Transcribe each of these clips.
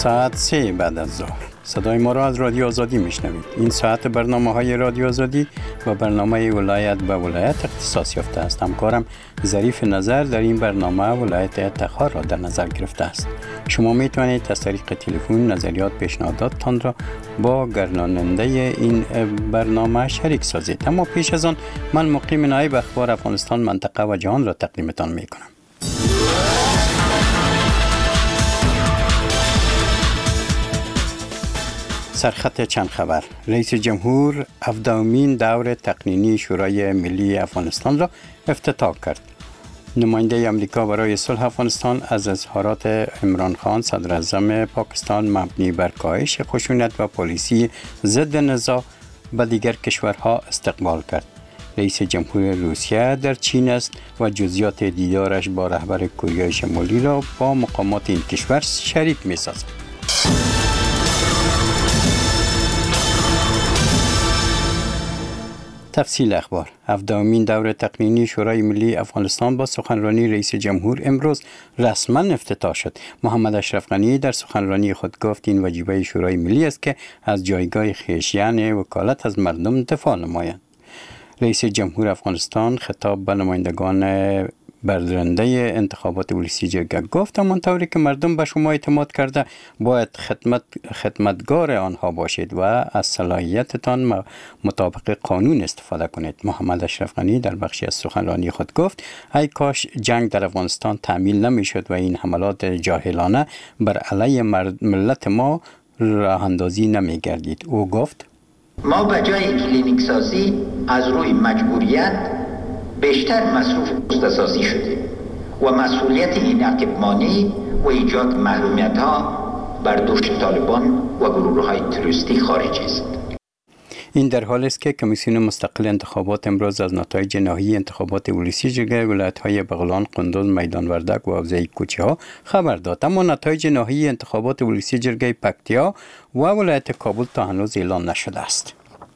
ساعت 3 بعد از ظهر صدای ما را از رادیو آزادی میشنوید. این ساعت برنامه های رادیو آزادی و برنامه ولایت به ولایت اختصاص یافته است. همکارم ظریف نظر در این برنامه ولایت تخار را در نظر گرفته است. شما میتوانید از طریق تلفن نظریات پیشنهاداتتان را با گرداننده این برنامه شریک سازید. اما پیش از آن من مقیم نایب اخبار افغانستان منطقه و جهان را تقدیمتان میکنم. سرخط چند خبر. رئیس جمهور 17مین دور تقنینی شورای ملی افغانستان را افتتاح کرد. نماینده آمریکا برای صلح افغانستان از اظهارات عمران خان صدر اعظم پاکستان مبنی بر کاهش خشونت و پالیسی ضد نزاع به دیگر کشورها استقبال کرد. رئیس جمهور روسیه در چین است و جزئیات دیدارش با رهبر کره شمالی را با مقامات این کشور شریک می‌سازد. تفصیل اخبار. 17مین دور تقنینی شورای ملی افغانستان با سخنرانی رئیس جمهور امروز رسما افتتاح شد. محمد اشرف غنی در سخنرانی خود گفت این وجیبه شورای ملی است که از جایگاه خویش یعنی وکالت از مردم دفاع نمایند. رئیس جمهور افغانستان خطاب به نمایندگان برنده انتخابات ولسی جرگه گفت همانطوری که مردم به شما اعتماد کرده باید خدمتگار آنها باشید و از صلاحیتتان مطابق قانون استفاده کنید. محمد اشرف غنی در بخشی از سخنرانی خود گفت ای کاش جنگ در افغانستان تعمیل نمیشد و این حملات جاهلانه بر علیه ملت ما راه اندازی نمیگردید. او گفت ما به جای کلینیک سازی از روی مجبوریت بیشتر مصروف اختصاصی شده و مسئولیت این عقب‌مانی و ایجاد محرومیت ها بر دوش طالبان و گروه های تروریستی خارجی است. این در حالی است که کمیسیون مستقل انتخابات امروز از نتایج نهایی انتخابات ولسی جرگه ولایت‌های بغلان، قندوز، میدان وردک و حوزه کوچه‌ها خبر داد. اما نتایج نهایی انتخابات ولسی جرگه پکتیا و ولایت کابل تا هنوز اعلام نشده است.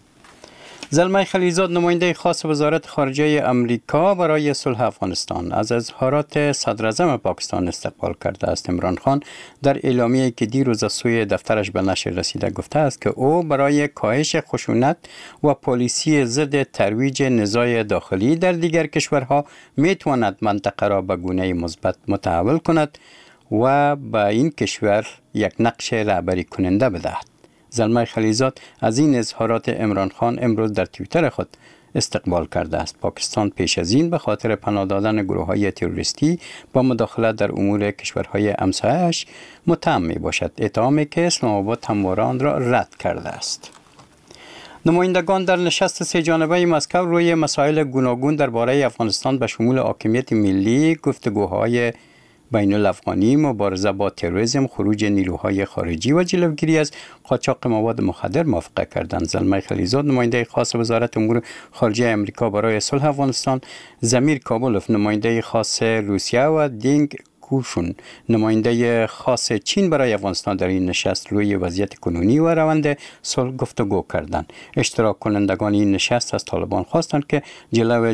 زلمه خلیلزاد نماینده خاص وزارت خارجه امریکا برای صلح افغانستان از اظهارات صدر اعظم پاکستان استقبال کرده است. عمران خان در اعلامیه‌ای که دیروز از سوی دفترش به نشر رسیده گفته است که او برای کاهش خشونت و پالیسی ضد ترویج نزاع داخلی در دیگر کشورها میتواند منطقه را به گونه مثبت متحول کند و به این کشور یک نقش رهبری کننده بدهد. زلمه خلیلزاد از این اظهارات عمران خان امروز در توییتر خود استقبال کرده است. پاکستان پیش از این به خاطر پناه دادن گروه‌های تروریستی با مداخلت در امور کشورهای همسایه‌اش متهم میباشد، اتهامی که اسلام آباد همواره آن را رد کرده است. نمایندگان در نشست سه جانبه مسکو روی مسائل گوناگون درباره افغانستان به شمول حاکمیت ملی، گفتگوهای بین الافغانی، مبارزه با تروریسم، خروج نیروهای خارجی و جلوگیری از قاچاق مواد مخدر موافقه کردند. زلمه خلیلزاد نماینده خاص وزارت امور خارجه امریکا برای صلح افغانستان، زمیر کابلوف نماینده خاص روسیه و دینگ کوشون نماینده خاص چین برای افغانستان در این نشست روی وضعیت کنونی و روند صلح گفتگو کردند. اشتراک کنندگان این نشست از طالبان خواستند که جلو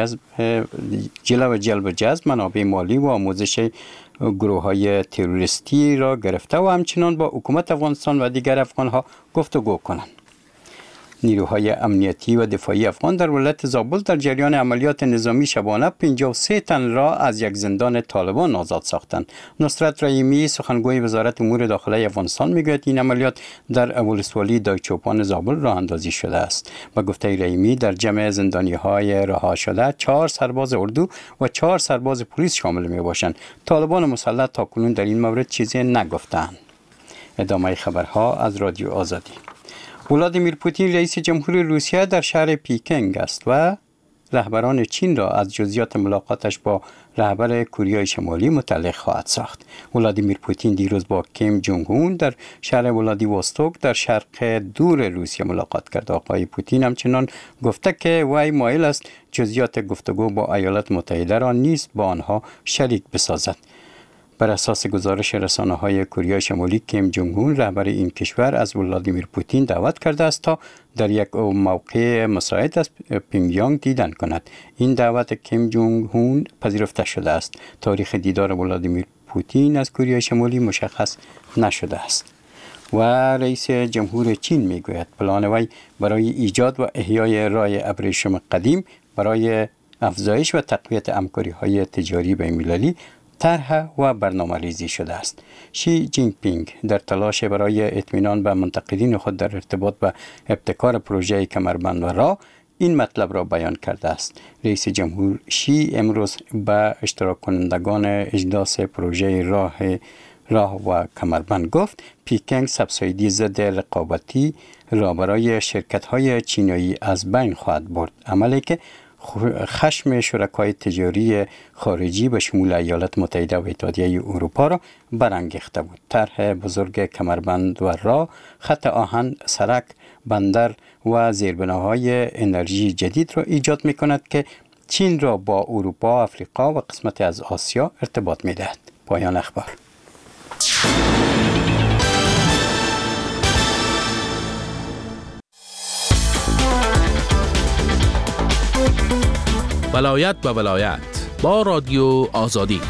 جلب جذب منابع مالی و آموزش گروه‌های تروریستی را گرفته و همچنان با حکومت افغانستان و دیگر افغان‌ها گفتگو کنند. نیروهای امنیتی و دفاعی افغان در ولایت زابل در جریان عملیات نظامی شبانه 53 تن را از یک زندان طالبان آزاد ساختند. نصرت رحیمی سخنگوی وزارت امور داخلی افغانستان میگوید این عملیات در ولسوالی دایچوپان زابل راه اندازی شده است. به گفته رحیمی در جمع زندانی‌های رها شده 4 سرباز اردو و 4 سرباز پلیس شامل میباشند. طالبان مسلط تاکنون در این مورد چیزی نگفتند. ادامه خبرها از رادیو آزادی. ولادیمیر پوتین رئیس جمهور روسیه در شهر پیکنگ است و رهبران چین را از جزئیات ملاقاتش با رهبر کره شمالی مطلع خواهد ساخت. ولادیمیر پوتین دیروز با کیم جونگ اون در شهر ولادیوستوک در شرق دور روسیه ملاقات کرد. آقای پوتین همچنان گفته که وی مایل است جزئیات گفتگو با ایالات متحده را نیز با آنها شریک بسازد. بر اساس گزارش رسانه‌های کره شمالی، کیم جونگ اون رهبر این کشور از ولادیمیر پوتین دعوت کرده است تا در یک موقع مساعد از پیونگیانگ دیدن کند. این دعوت کیم جونگ اون پذیرفته شده است. تاریخ دیدار ولادیمیر پوتین از کره شمالی مشخص نشده است. و رئیس جمهور چین میگوید پلان وی برای ایجاد و احیای راه ابریشم قدیم برای افزایش و تقویت همکاری‌های تجاری بین‌المللی طرح و برنامه‌ریزی شده است. شی جین پینگ در تلاش برای اطمینان به منتقدین خود در ارتباط به ابتکار پروژه کمربند و راه این مطلب را بیان کرده است. رئیس جمهور شی امروز به اشتراک کنندگان اجلاس پروژه راه و کمربند گفت پکینگ سبسایدی ضد رقابتی را برای شرکت‌های چینی از بین خواهد برد، عملی که خشم شرکای تجاری خارجی به شمول ایالات متحده و اتحادیه اروپا را برانگیخته بود. طرح بزرگ کمربند و راه، خط آهن، سرک، بندر و زیربناهای انرژی جدید را ایجاد می‌کند که چین را با اروپا، افریقا و قسمت از آسیا ارتباط می‌دهد. پایان اخبار. ولایت به ولایت با رادیو آزادی.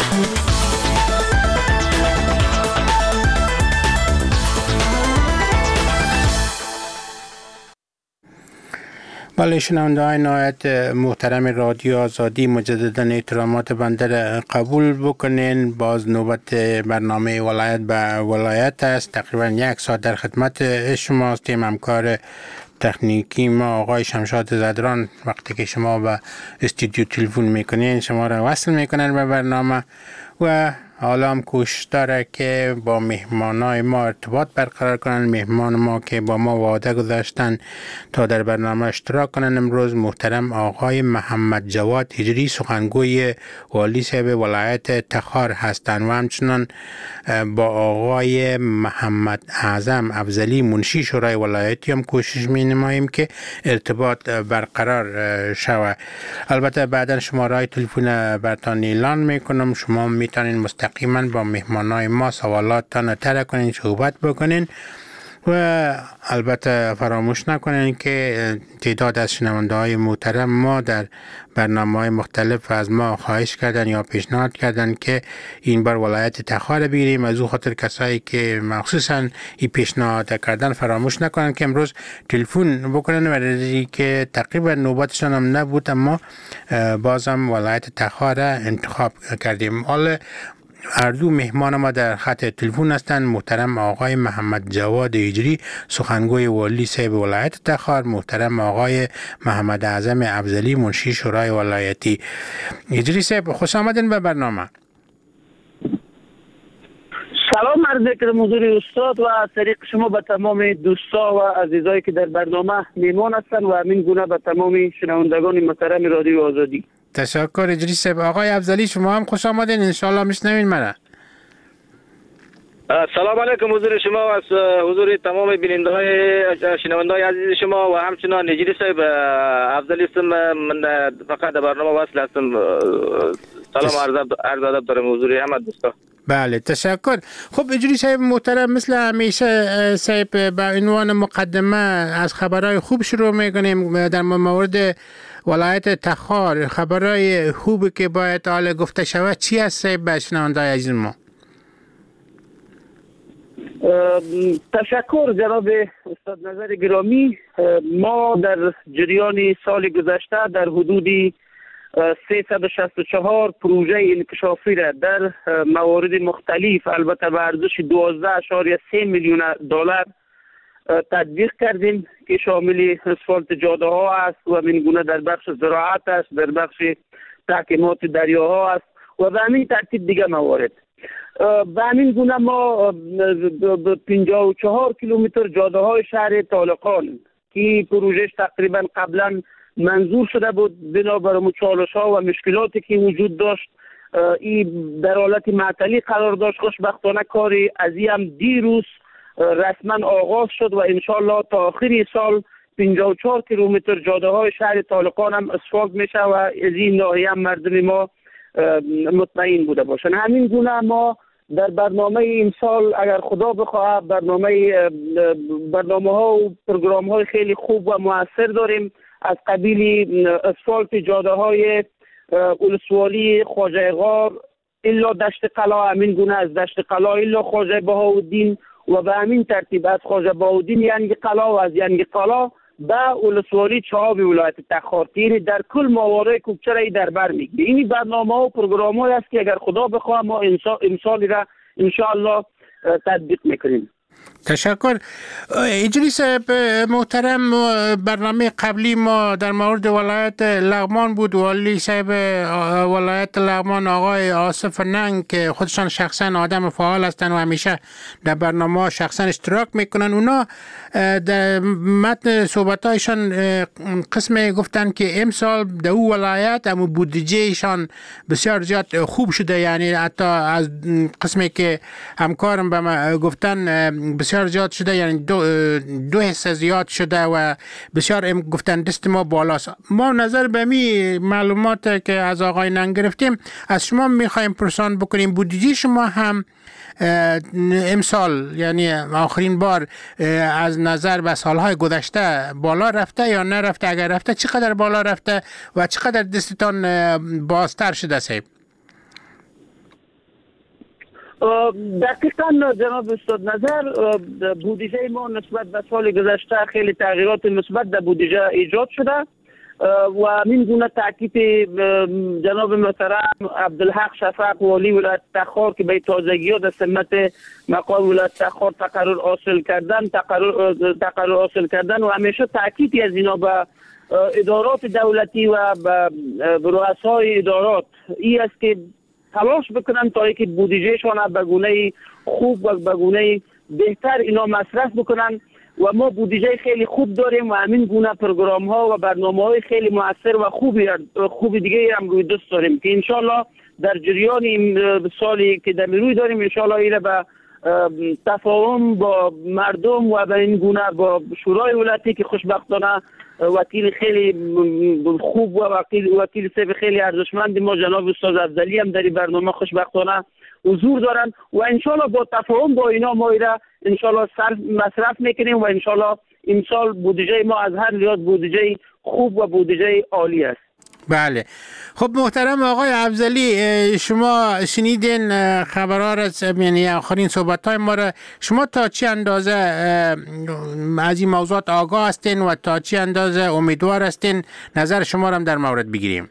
بله، شنونده‌های نهایت محترم رادیو آزادی، مجددا احترامات بنده را قبول بکنین. باز نوبت برنامه ولایت به ولایت است. تقریبا 1 ساعت در خدمت شماست. تیم همکار تکنیکی ما آقای شمشاد زدران وقتی که شما به استودیو تلفن میکنین شما را وصل میکنن به برنامه و حالا هم کوشش داره که با مهمانای ما ارتباط برقرار کنن. مهمان ما که با ما وعده گذاشتن تا در برنامه اشتراک کنن امروز محترم آقای محمد جواد هجری، سخنگوی والی صاحب ولایت تخار هستند و همچنان با آقای محمد اعظم افضلی منشی شورای ولایتی هم کوشش می نماییم که ارتباط برقرار شود. البته بعدا شماره تلفن برتان اعلان میکنم، شما میتونین مستقیما با مهمانای ما سوالاتتان طرح کنین، صحبت بکنین و البته فراموش نکنین که تعداد از شنونده‌های محترم ما در برنامه‌های مختلف از ما خواهش کردن یا پیشنهاد کردن که این بار ولایت تخار بگیریم. از او خاطر کسایی که مخصوصا این پیشنهاد کردن فراموش نکنن که امروز تلفن بکنن و که تقریبا نوبتشان هم نبود اما بازم ولایت تخار انتخاب کردیم. حالا هر دو مهمان ما در خط تلفن هستند. محترم آقای محمد جواد هجری، سخنگوی والی صاحب ولایت تخار، محترم آقای محمد اعظم افضلی منشی شورای ولایتی. هجری صاحب خوش آمدین به برنامه. سلام عرض می‌کنم حضور استاد و از طریق شما به تمام دوستا و عزیزایی که در برنامه میهمان هستند و همین گونه به تمام شنوندگان محترم رادیو آزادی. تشکر هجری صاحب. آقای افضلی شما هم خوش آمدین، ان شاء الله میشنوین مرا. سلام علیکم حضور شما و از حضور تمام بیننده‌های شنونده‌های عزیز شما و همچنان هجری صاحب افضلی هستم. من فقط برنامه وصل هستم. سلام عرض ادب دارم حضور همه دوستا. بله تشکر. خب هجری صاحب محترم، مثل همیشه صاحب به عنوان مقدمه از خبرهای خوب شروع میکنیم در مورد ولایت تخار. خبرهای خوبی که باید حالا گفته شود چی است صاحب به شنونده‌های عزیز ما؟ تشکر جناب استاد نظر گرامی. ما در جریان سال گذشته در حدود 364 پروژه انکشافی را در موارد مختلف البته به ارزش 12.3 میلیون دلار تطبیق کردیم که شامل اسفالت جاده ها است و من گونه در بخش زراعت است، در بخش تحکیمات دریاها است و به همین ترتیب دیگه موارد. به همین گونه ما 54 کیلومتر جاده های شهر طالقان که پروژهش تقریبا قبلا منظور شده بود بنابر چالش ها و مشکلاتی که وجود داشت این در حالت معطلی قرار داشت. خوشبختانه کاری از این هم دیروز رسما آغاز شد و انشالله تا آخر سال 54 کیلومتر جاده های شهر طالقان هم اسفالت میشه و از این ناحیه هم مردم ما مطمئن بوده باشن. همین گونه ما در برنامه این سال اگر خدا بخواه برنامه ها و پروگرام های خیلی خوب و موثر داریم از قبیل اسفالت جاده های ولسوالی خواجه غار، الا دشت قلا، همین گونه از دشت قلا الا خواجه بهاءالدین و به همین ترتیب از خواجه بهاءالدین ینگ قلا و از ینگ قلا به ولسوالی چهاب ولایت تخار که در کل ماوره کوکچه در بر میگیره. این برنامه و پروگرام های است که اگر خدا بخواه ما امسال را انشاءالله تطبیق میکنیم. تشکر. اجری صاحب محترم، برنامه قبلی ما در مورد ولایت لغمان بود. والی صاحب ولایت لغمان آقای آصف ننگ که خودشان شخصا آدم فعال هستند و همیشه در برنامه شخصا اشتراک میکنن، اونا در متن صحبتایشان قسم گفتن که امسال در او ولایت اما بودجهشان بسیار زیاد خوب شده، یعنی حتی از قسمی که همکارم به ما گفتن بسیار زیاد شده، یعنی دو حصه زیاد شده و بسیار گفتن دست ما بالاست. ما نظر به می معلومات که از آقای ننگ گرفتیم از شما میخوایم پرسان بکنیم بودجه شما هم امسال یعنی آخرین بار از نظر به سالهای گذشته بالا رفته یا نرفته؟ اگر رفته چقدر بالا رفته و چقدر دستتان بازتر شده صاحب؟ دقیقا جناب استاد نظر، بودجه ما نسبت به سال گذشته خیلی تغییرات مثبت در بودجه ایجاد شده و من گونه تاکید جناب محترم عبدالحق شفق والی ولایت تخار که به تازگی ها در سمت مقام ولایت تخار تقرر حاصل کردن و همیشه تاکیدی از اینا به ادارات دولتی و به رؤسای ادارات این است که تلاش بکنن تا اینکه بودجهشان به گونه خوب و به گونه بهتر اینا مصرف بکنن و ما بودجه خیلی خوب داریم و همین گونه پروگرام ها و برنامه های خیلی مؤثر و خوبی دیگه هم روی دست داریم که انشالله در جریان این سالی که در روی داریم انشالله ایره به تفاهم با مردم و به این گونه با شورای ولایتی که خوشبختانه وکیل خیلی خوب و وکیل سیب خیلی ارزشمند ما جناب استاد افضلی هم در این برنامه خوشبختانه حضور دارن و انشالله با تفاهم با اینا ما ایره انشالله مصرف میکنیم و انشالله این سال بودجه ما از هر لحاظ بودجه خوب و بودجه عالی است. بله. خب محترم آقای افضلی، شما شنیدین خبرها یعنی آخرین صحبت‌های ما را، شما تا چه اندازه از این موضوعات آگاه هستین و تا چه اندازه امیدوار هستین؟ نظر شما را هم در مورد بگیریم.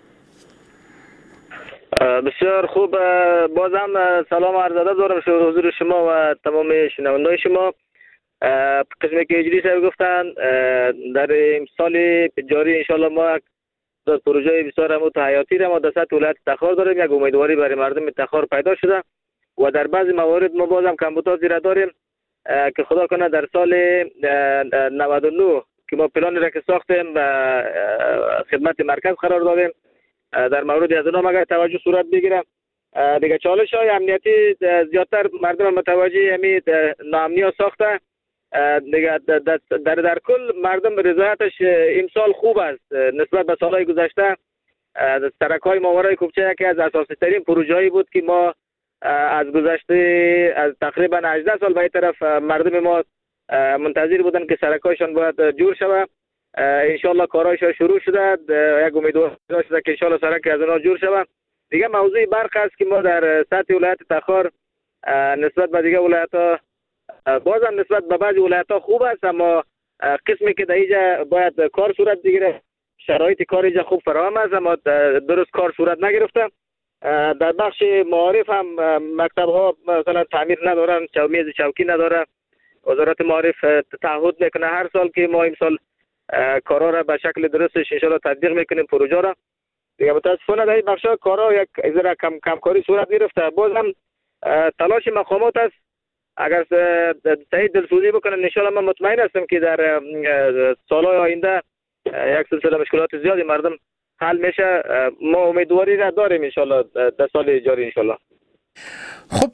بسیار خوب، بازم سلام عرض ادب دارم حضور شما و تمام شنوندگان شما. قسمی که اجری صاحب گفتن در سال جاری انشالله ما در پروژه بسیار حیاتی را ما در سطح ولایت تخار داریم. یک امیدواری برای مردم تخار پیدا شده و در بعضی موارد ما بازم کمبوداتی را داریم که خدا کنه در سال 99 که ما پلانی را که ساختیم به خدمت مرکز قرار دادیم در مورد از اونها مگر توجه صورت بگیره دیگه چالش های امنیتی زیادتر مردم متوجه همین ناامنی ها ساخته دیگه در کل مردم رضایتش امسال خوب است نسبت به سالهای گذشته. سرک‌های ماورای کوکچه یکی از اساسی ترین پروژه‌ای بود که ما از گذشته از تقریبا 18 سال به این طرف مردم ما منتظر بودن که سرک‌هایشان باید جور شود. انشالله کارهایشان شروع شده، یک امیدواری شده که انشالله سرک از اونها جور شود. دیگه موضوع برق است که ما در سطح ولایت تخار نسبت به دیگه ولایت‌ها بازم نسبت به بعضی ولایت‌ها خوب است، اما قسمی که در اینجا باید کار صورت بگیره شرایط کار اینجا خوب فراهم است اما درست کار صورت نگرفته. در بخش معارف هم مکتب‌ها مثلا تعمیر ندارن، میز چوکی نداره. وزارت معارف تعهد میکنه هر سال که ما امسال کارا را به شکل درستش ان شاءالله تطبیق میکنیم پروژه را. دیگه متاسفانه در این بخش‌ها کارا یک ذره کمکاری صورت گرفته. بازم تلاش مقامات است، اگر صحیح دلسوزی بکنن ان شاءالله من مطمئن هستم که در سالهای آینده یک سلسله مشکلات زیادی مردم حل میشه. ما امیدواری را داریم ان شاءالله در سال جاری ان شاءالله. خب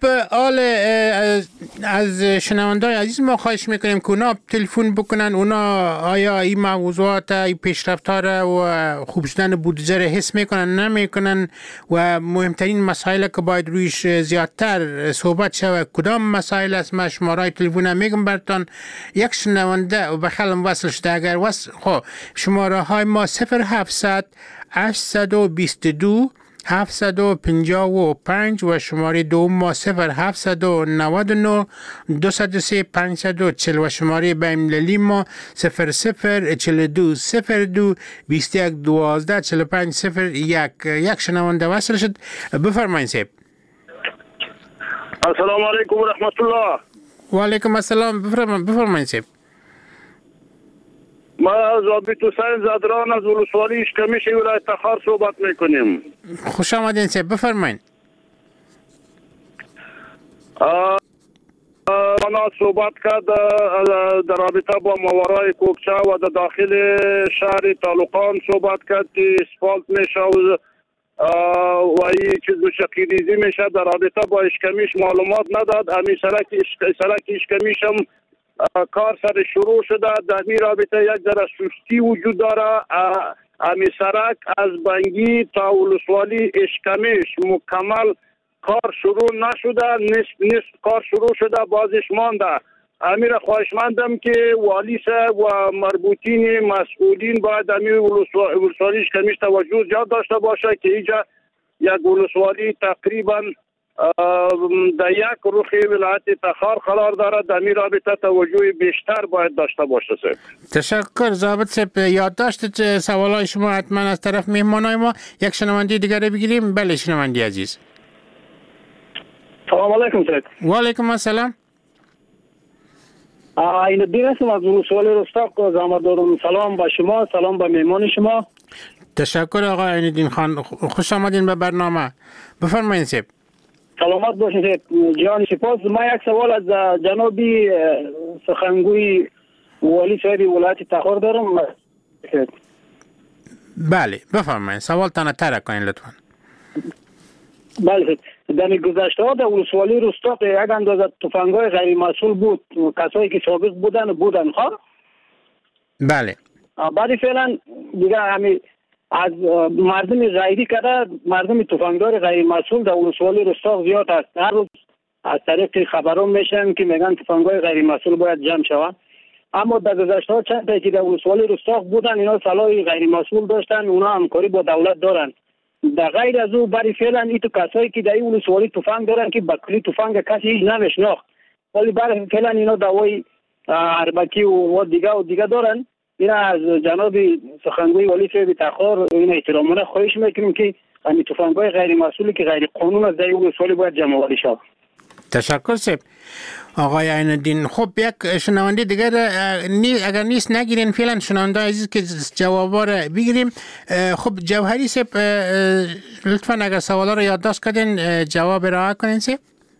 از شنوندای عزیز ما خواهش میکنیم که اونا تلفن بکنن، اونا آیا این موضوعات این پیشرفت‌ها را و خوب شدن بودجه را حس میکنن نمیکنن و مهمترین مسائل که باید رویش زیادتر صحبت شود کدام مسائل است؟ من شمارای تلفن میگم براتون. یک شنونده و بخلم وصل شده، اگر وصل خب شماره های ما 0700 822 755 و شماره دوم ما 0799 203 540 و شماره بین‌المللی ما 0042 02 21 12 45 01. یک شنونده وصل شد. بفرمایید صاحب. السلام علیکم و رحمت الله. و علیکم السلام. بفرمایید صاحب. ما ضابط حسین زدران از ولسوالی اشکمیش ولایت تخار صحبت میکنیم. خوش آمدین صاحب. بفرمایید. من صحبت کرد در رابطه با ماورای کوکچه و در داخل شهر تعلقان صحبت کرد که اسفالت میشه و این چیز شکیریزی میشه. در رابطه با اشکمیش معلومات نداد. همین سرک اشکمیش هم کار سر شروع شده. در این رابطه یک ذره سستی وجود داره. همین سرک از بنگی تا ولسوالی اشکمیش مکمل کار شروع نشده، نصف کار شروع شده، بازش مانده. امیر خواهشمندم که والی و مربوطین مسئولین باید امیر ولسوالی اشکمیش توجه زیاد داشته باشه که اینجا یک ولسوالی تقریبا در یک رخ ولایت تخار قرار دارد. در این رابطه توجه بیشتر باید داشته باشه. تشکر ضابط صاحب. یادداشت سوالای شما حتما از طرف مهمانای ما. یک شنونده دیگر بگیریم. بله شنونده عزیز. سلام علیکم صاحب. و علیکم السلام. این دین هستم از ولسوالی رستاق. زحمت دارم. سلام با شما، سلام با مهمان شما. تشکر آقای عین‌الدین خان. خوش آمدین به برنامه. بفرمایید صاحب. سلامت باشین صاحب. جان سپاس. ما یک سوال از جنابی سخنگوی والی صاحب ولایت تخار دارم. بله بفرمایید. سوال تان طرح کنین لطفا. بله. در گذشته ها در ولسوالی رستاق یک اندازه تفنگ‌های غیر مسئول بود. کسایی که سابق بودن خواه. بله. بعد فعلا دیگه همین از مردم غیری کرده، مردم تفنگدار غیر مسئول در ولسوالی رستاق زیاد است. هر روز از طریق خبران میشن که میگن تفنگ‌های غیر مسئول باید جمع شود. اما در گذشته ها چند تا که در ولسوالی رستاق بودن اینا سلاح غیر مسئول داشتن، اونا همکاری با دولت دارن. در غیر از او برای فعلا این تو کسایی که در این ولسوالی تفنگ دارن که با کلی تفنگ کسی هیچ نمیشناخت، ولی برای فعلا اینا دوای اربکی و دیگه دارن. اینا از جناب سخنگوی والی صاحب تخار این احترامانه خواهش میکنیم که همین تفنگ‌های غیر مسئولی که غیر قانون از در این ولسوالی باید جمع آوری شود. تشکر صاحب. آقای عین‌الدین. خب یک شنونده دیگر اگر نیست نگیرین فعلا شنونده عزیز که جوابا رو بگیریم. خب جوهری صاحب لطفا اگر سوالا رو یادداشت کردین جواب ارائه کنین صاحب.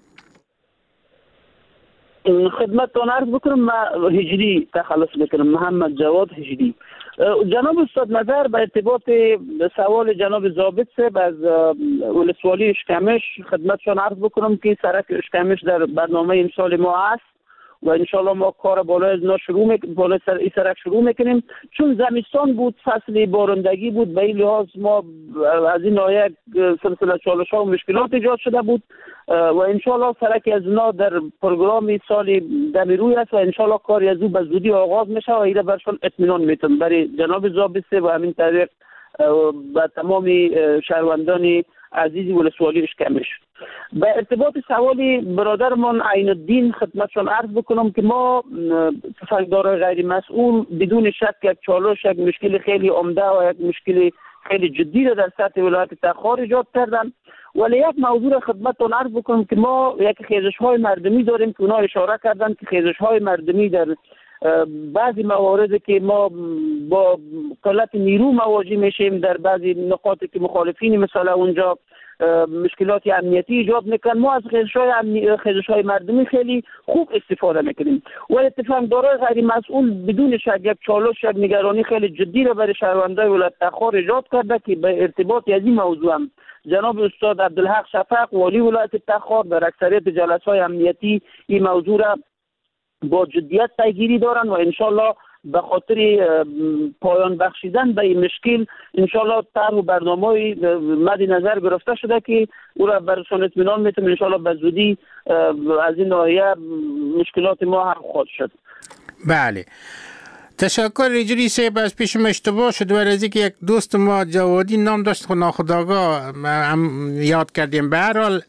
خدمتتون عرض بکنم. ما هجری تخلص بکنم. محمد جواد هجری. جناب استاد نظر به ارتباط سوال جناب ضابط صاحب از ولسوالی اشکمش خدمتشان عرض بکنم که سرک اشکمش در برنامه امسال ما است و انشالله ما کار بالای از بالای سرک شروع میکنیم. چون زمستان بود، فصل بارندگی بود، به این لحاظ ما از این ناحیه سلسله چالش ها و مشکلات ایجاد شده بود و انشالله سرک از اونا در پروگرام سال دمی روی است و انشالله کاری از او به زودی آغاز میشه و ایره برشان اطمینان میتونم برای جناب ضابط و همین طریق به تمام شهروندان عزیزی ولسوالی اشکمش. به ارتباط سوالی برادرمان عین‌الدین خدمتشان عرض بکنم که ما تفنگدار غیر مسئول بدون شک یک چالش، یک مشکل خیلی عمده و یک مشکل خیلی جدی را در سطح ولایت تخار ایجاد کردن. ولی یک موضوع خدمتتون عرض بکنم که ما یک خیزش‌های مردمی داریم که اونا اشاره کردن که خیزش‌های مردمی در بعضی موارد که ما با قلت نیرو مواجه میشیم، در بعضی نقاطی که مخالفین مثلا اونجا مشکلات امنیتی ایجاد میکنن، ما از خیزش‌های مردمی خیلی خوب استفاده میکنیم. ولی تفنگدارای غیر مسئول بدون شک یک چالش، یک نگرانی خیلی جدی را برای شهروندان ولایت تخار ایجاد کرده که به ارتباط از این موضوع هم جناب استاد عبدالحق شفق والی ولایت تخار در اکثریت جلسه‌های امنیتی این موضوع را با جدیت پیگیری دارن و انشالله به خاطر پایان بخشیدن به این مشکل انشالله طرح و برنامه‌ای مد نظر گرفته شده که او را برشان اطمینان میتونیم انشالله به زودی از این ناحیه مشکلات ما حل خواهد شد. بله تشکر رجوری صاحب. از پیشم اشتباه شد و از اینکه یک دوست ما جوادی نام داشت خود ناخودآگاه هم یاد کردیم. به هر حال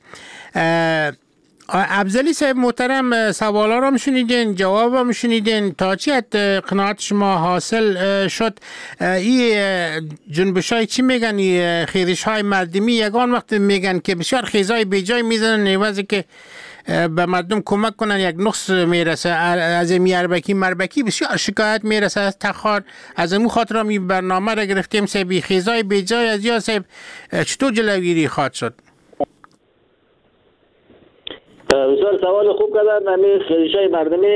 افضلی صاحب محترم، سوالا رو شنیدین، جواب هم شنیدین، تا چی قناعت شما حاصل شد؟ این جنبش های چی میگن؟ این خیزش های مردمی یگان وقت میگن که بسیار خیزای بیجای میزنن نیوزی که به مردم کمک کنن، یک نقص میرسه از مربکی بسیار شکایت میرسه از تخار. از اون خاطر هم این برنامه را گرفتیم صاحب. خیزای بیجای از یا صاحب چطور جلوگیری خواهد شد؟ بسیار سوال خوب کردن. همین خیزش‌های مردمی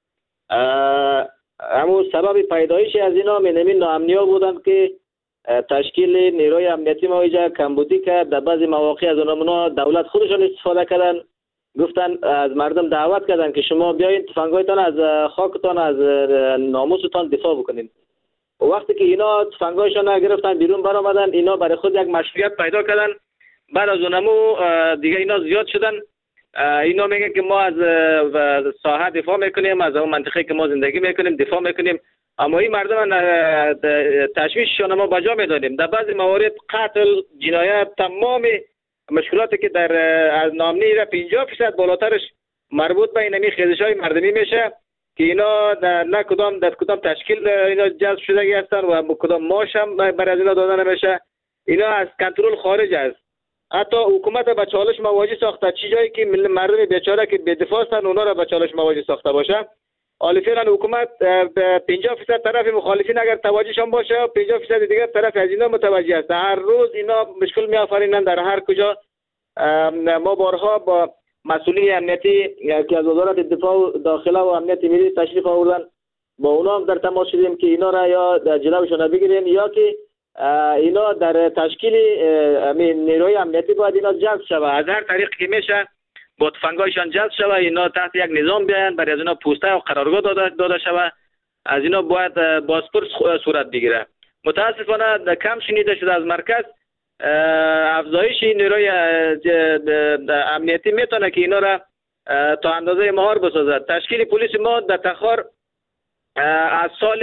همون سبب پیدایش از اینا همین ناامنی‌ها بودن که تشکیل نیروی امنیتی موجه کمبودی کرد. در بعضی مواقع از اونها دولت خودشون استفاده کردن، گفتن از مردم دعوت کردن که شما بیاین تفنگایتان از خاکتان، از ناموستان دفاع بکنین. و وقتی که اینا تفنگایشان گرفتن بیرون برآمدن، اینا برای خود یک مشروعیت پیدا کردن. بعد از اونمو دیگه اینا زیاد شدن. اینا میگن که ما از ساحه دفاع میکنیم، از اون منطقه که ما زندگی میکنیم دفاع میکنیم، اما این مردم تشویششان ما بجا میدادیم. در بعضی موارد قتل، جنایت، تمام مشکلاتی که در از نامنی را 50% بالاترش مربوط به این خیزش‌های مردمی میشه که اینا نه کدام در کدام تشکیل اینا جذب شده هستن و کدام ماش هم برای از اینا داده نمیشه. اینا از کنترل خارج است. حتی حکومت به چالش مواجه ساخته، چی جایی که مردم بیچاره که به دفاع هستن اونا را به چالش مواجه ساخته باشه. حالا فعلا حکومت 50% طرف مخالفین اگر توجهشان باشه، 50% دیگر طرف از اینا متوجه است. هر روز اینا مشکل میآفرینن در هر کجا. ما بارها با مسئولین امنیتی که از وزارت دفاع داخله و امنیت ملی تشریف آوردن، با اونا هم در تماس شدیم که اینا را یا جلوشون بگیریم یا که اینا در تشکیل نیروی امنیتی باید اینا جذب شود. از هر طریق که میشه با تفنگایشان جذب شود، اینا تحت یک نظام بیاین، برای از اینا پوسته و قرارگاه داده شود. از اینا باید بازپرس صورت بگیره. متاسفانه کم شنیده شده از مرکز. افزایش نیروی امنیتی میتونه که اینا را تا اندازه مهار بسازد. تشکیل پلیس ما در تخار از سال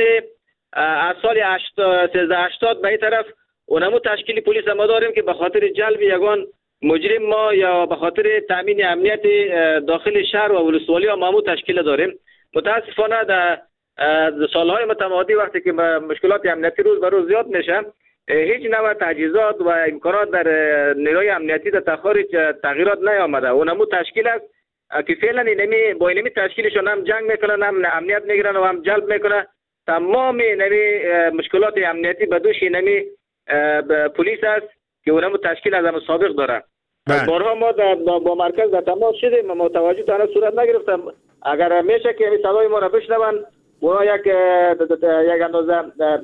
1380 به این طرف اونمو تشکیل پلیس ما داریم که به خاطر جلب یگان مجرم ما یا به خاطر تامین امنیت داخل شهر و ولسوالی ها ما تشکیل داریم. متاسفانه در سالهای متمادی وقتی که مشکلات امنیتی روز به روز زیاد میشه، هیچ نوع تجهیزات و امکانات در نیروی امنیتی در تخار تغییرات نیامده. اونمو تشکیل است که فعلا اینمی با اینمی تشکیلشون هم جنگ میکنن، هم امنیت میگیرن و هم جلب میکنن. تمام مشکلات امنیتی به دوش اینمی پلیس است که اونمو تشکیل از هم سابق داره. بارها ما با مرکز در تماس شدیم، متوجه تا صورت نگرفتم. اگر میشه که صدای ما را بشنون و یک اندازه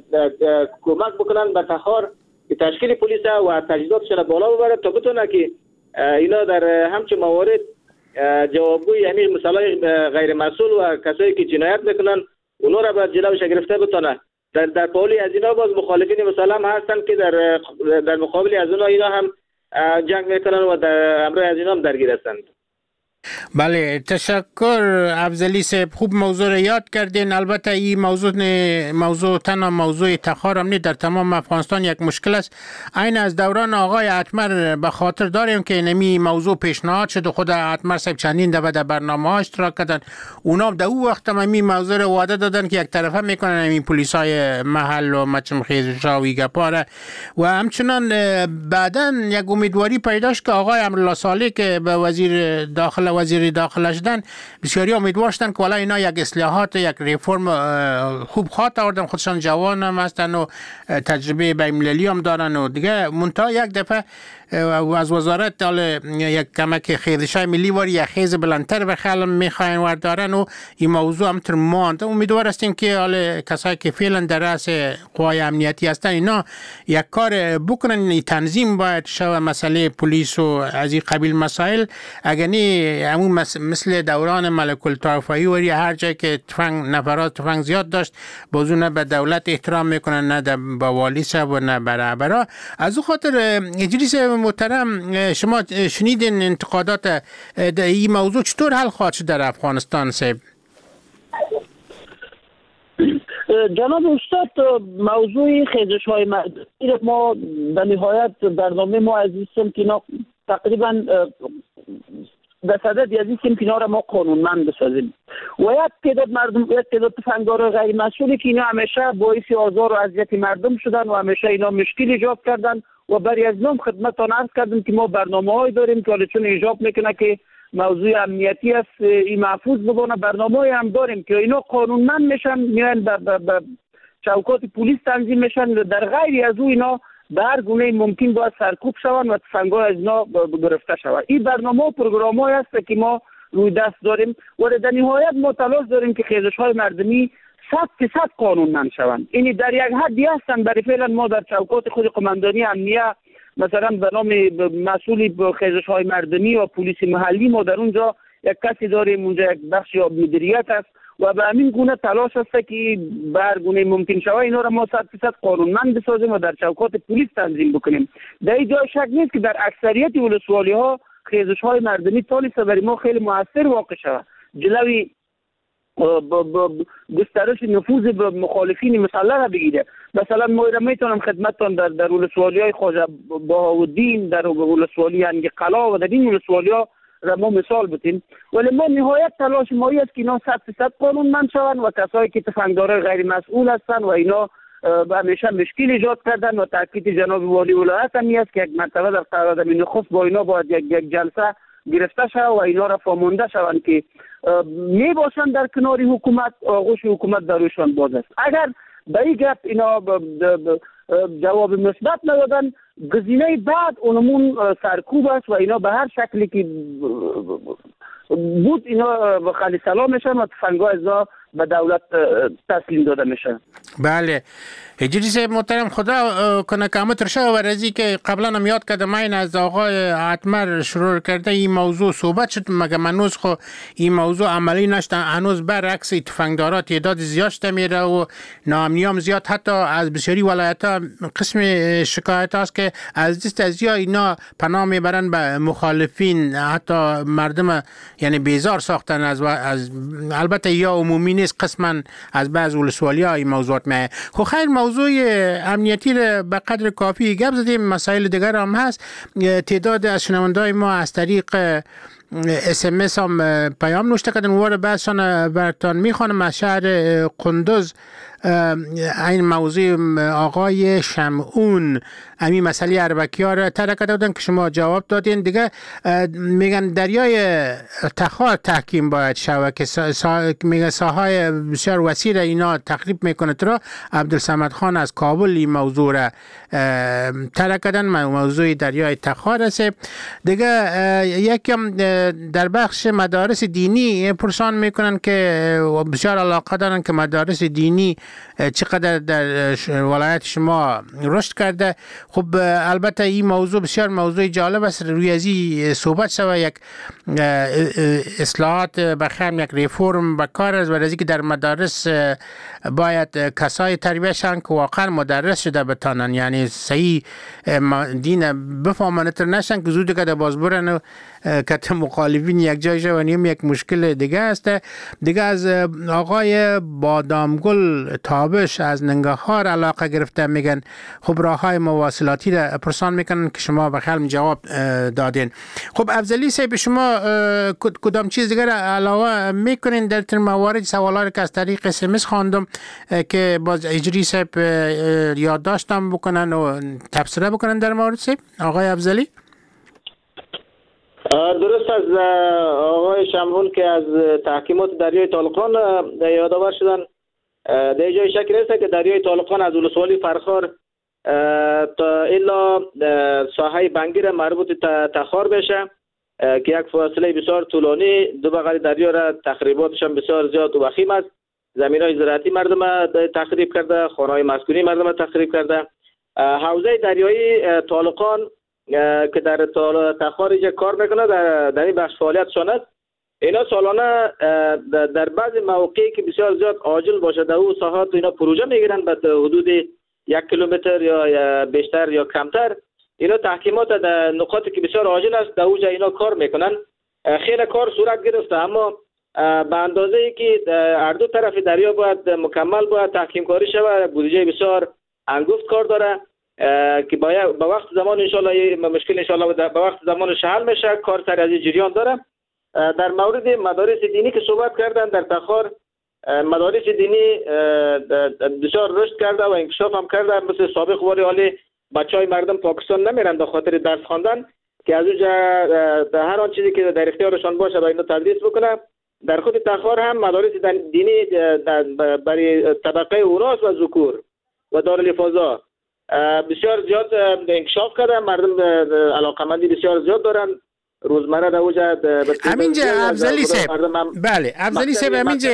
کمک بکنن به تخار که تشکیل پلیس و تجهیزاتشون بالا ببره تا بتونه که اینا در همچین موارد جوابگوی همین مسائل غیر مسئول و کسایی که جنایت میکنن اونا را به جلوش گرفته بتونه. در پالی از اینا باز مخالفین مثلا هستن که در مقابل از اینا هم جنگ میکنن و در امر از اینا هم درگیر هستند. بله، تشکر افضلی صاحب. خوب موضوع را یاد کردین. البته این موضوع تنها موضوع تخار هم نیست، در تمام افغانستان یک مشکل است. عین از دوران آقای عتمر به خاطر داریم که نمی موضوع پیشنهاد شد و خود عتمر صاحب چندین دفعه در برنامه ها اشتراک کردن. اونا در اون وقت هم این موضوع را وعده دادن که یک طرفه میکنن همین پلیسای محل و مچم خیزشا و گپاره و همچنان بعداً یک امیدواری پیدا شد که آقای امرالله صالح که به وزیر داخله شدن بسیاری امیدوار شدن که والا اینا یک اصلاحات، یک ریفرم خوب خواهد آوردن. خودشان جوان هم هستن و تجربه بین‌المللی هم دارن و دیگه منتها یک دفعه از وزارت یک کمک خیزش‌های ملی واری یک خیز بلندتر به خلق میخواین وردارن و این موضوع همطور ماند. امیدوار هستیم که کسایی که فعلا در رأس قوای امنیتی هستن اینا یک کار بکنن. تنظیم باید شود مسئله پلیس و از این قبیل مسائل. اگر نه همون مثل دوران ملک الطوایفی وری هر جای که نفرات تفنگ زیاد داشت بازو نه به دولت احترام میکنن، نه به والی صاحب و نه برابرا. از اون خاطر اجریس محترم شما شنیدین انتقادات این موضوع چطور حل خواهد شد در افغانستان صاحب؟ جناب استاد، موضوع خیزش های مردمی ما در نهایت برنامه ما عزیزم که اینا تقریبا در صدد عزیزم که اینا را ما قانونمند بسازیم و یک تعداد مردم، یک تعداد تفنگدار غیر مسئولی که اینا همیشه باعث آزار و اذیت مردم شدن و همیشه اینا مشکل ایجاد کردن و برای از نام خدمتتان عرض کردم که ما برنامه‌ای داریم که چون ایجاب میکنه که موضوع امنیتی است این محفوظ بمانه. برنامه‌ای هم داریم که اینا قانونمند میشن، میان به چوکات پلیس تنظیم میشن، در غیر از او اینا به هر گونه ممکن باید سرکوب شوند و تفنگ‌ها از اینا گرفته شود. این برنامه و پروگرام‌هایی است که ما روی دست داریم و در نهایت ما تلاش داریم که خیزش‌های مردمی 100% قانونمند شوند. این در یک حدی هستند. برای فعلا ما در چوکات خود قماندانی امنیه مثلا به نام مسئولی خیزش‌های مردمی و پلیس محلی ما در اونجا یک کسی داریم، اونجا یک بخش یا مدیریت است و به همین گونه تلاش است که به هر گونه ممکن شود اینا را ما 100% قانونمند بسازیم و در چوکات پلیس تنظیم بکنیم. در این جای شک نیست که در اکثریت ولسوالی‌ها خیزش‌های مردمی تالیست برای ما خیلی موثر واقع شود. جلوی گسترش نفوذ به مخالفین مسلح را بگیره. مثلا ما میتونم خدمتتان در ولسوالی‌های خواجه بهاءالدین، در ولسوالی انگقلا و در این ولسوالی‌ها را ما مثال بتیم، ولی ما نهایت تلاش مایی است که اینا 100% قانونمند شوند و کسایی که تفنگدار غیر مسئول هستند و اینا همیشه مشکل ایجاد کردن و تاکید جناب والی ولایت هم است که یک مرتبه در قرارداد نخست با اینا باید یک جلسه گرفته شود و اینا را فامونده شوند که می باشند در کنار حکومت، آغوش حکومت در رویشان باز است. اگر به این گپ اینا جواب مثبت ندادن، گزینه بعد اونمون سرکوب است و اینا به هر شکلی که بود اینا خالی سلام میشن و تفنگ‌ها از به دولت تسلیم داده میشه. بله هجری صاحب محترم، خدا کنه کامت رشه و رزی که قبلا هم یاد کردم این از آقای عطمر شروع کرده این موضوع صحبت شد، مگه منوز خو این موضوع عملی نشده، هنوز برعکس تفنگدارا تعداد زیاد شده میره و ناامنیام زیاد. حتی از بسیاری ولایت ها قسم شکایت هست که از دست از یا اینا پناه میبرن به مخالفین، حتی مردم یعنی بیزار ساختن از البته یا عمومی نیست، قسما از بعض ولسوالی ها این موضوعات میه. خب خیر موضوع امنیتی رو به قدر کافی گپ زدیم، مسائل دیگر هم هست. تعداد از شنوندای ما از طریق SMS هم پیام نوشته کردن و بعدشان براتون میخوانم. از شهر قندوز این موضوع آقای شمعون همین مسئله اربکی ها را ترک دادن که شما جواب دادین. دیگه میگن دریای تخار تحکیم باید شود که میگن ساحای بسیار وسیع را اینا تخریب میکنه. ترا عبدالصمد خان از کابل این موضوع را ترک دادن، موضوع دریای تخار است. دیگه یکم در بخش مدارس دینی پرسان میکنن که بسیار علاقه دارن که مدارس دینی چقدر در ولایت شما رشد کرده. خب البته این موضوع بسیار موضوع جالب است، روی ازی صحبت شود. یک اصلاحات بخیر، یک ریفورم بکار است و از اینکه در مدارس باید کسای تربیه شن که واقعا مدرس شده بتانن، یعنی صحیح دین بفهمن، تر نشن که زود که باز برن و که مخالفین یک جای شونیم یک مشکل دیگه است. دیگه از آقای بادامگل تابش از ننگرهار علاقه گرفته، میگن خب راههای مواصلاتی را پرسان میکنن که شما بخیر جواب دادین. خب افضلی صاحب شما کدام چیز دیگر علاوه میکنین در تر موارد سوالات که از طریق SMS خواندم که باز اجری صاحب یادداشتم بکنن و تبصره بکنن در مورد صاحب آقای افضلی؟ درست از آقای شمعون که از تحکیمات دریای طالقان یادآور شدن. در جای شک نیست که دریای طالقان از ولسوالی فرخار تا الا ساحه بنگیر مربوط تخار بشه که یک فاصله بسیار طولانی، دو بغل دریا را تخریباتش هم بسیار زیاد و وخیم است. زمین‌های زراعتی مردم تخریب کرده، خانه‌های مسکونی مردم تخریب کرده. حوزه دریایی طالقان که در تخار کار میکنه در این بخش فعالیتشان است. اینا سالانه در بعض مواقعی که بسیار زیاد عاجل باشه در اون ساحات اینا پروژه میگیرن به حدود 1 کیلومتر یا بیشتر یا کمتر. اینا تحکیمات در نقاطی که بسیار عاجل است در اونجا اینا کار میکنن. خیلی کار صورت گرفته، اما به اندازه ای که هر دو طرف دریا باید مکمل باید تحکیم کاری شود. بودجه بسیار انگفت کار داره که با وقت زمان انشالله مشکل انشالله با وقت زمانش حل میشه. کار سر از جریان داره. در مورد مدارس دینی که صحبت کردن، در تخار مدارس دینی بسیار رشد کرده و انکشاف هم کرده. مثل سابق ولی حالی بچهای مردم پاکستان نمیرن به خاطر درس خواندن که از اونجا هر آن چیزی که در اختیارشان باشه با اینو تدریس بکنه. در خود تخار هم مدارس دینی برای طبقه اوراس و ذکور و دارالحفاظا بسیار زیاد انکشاف کرده. مردم علاقمندی بسیار زیاد دارن. روزمره در اوجا همینجا افضلی صاحب، بله افضلی صاحب همینجا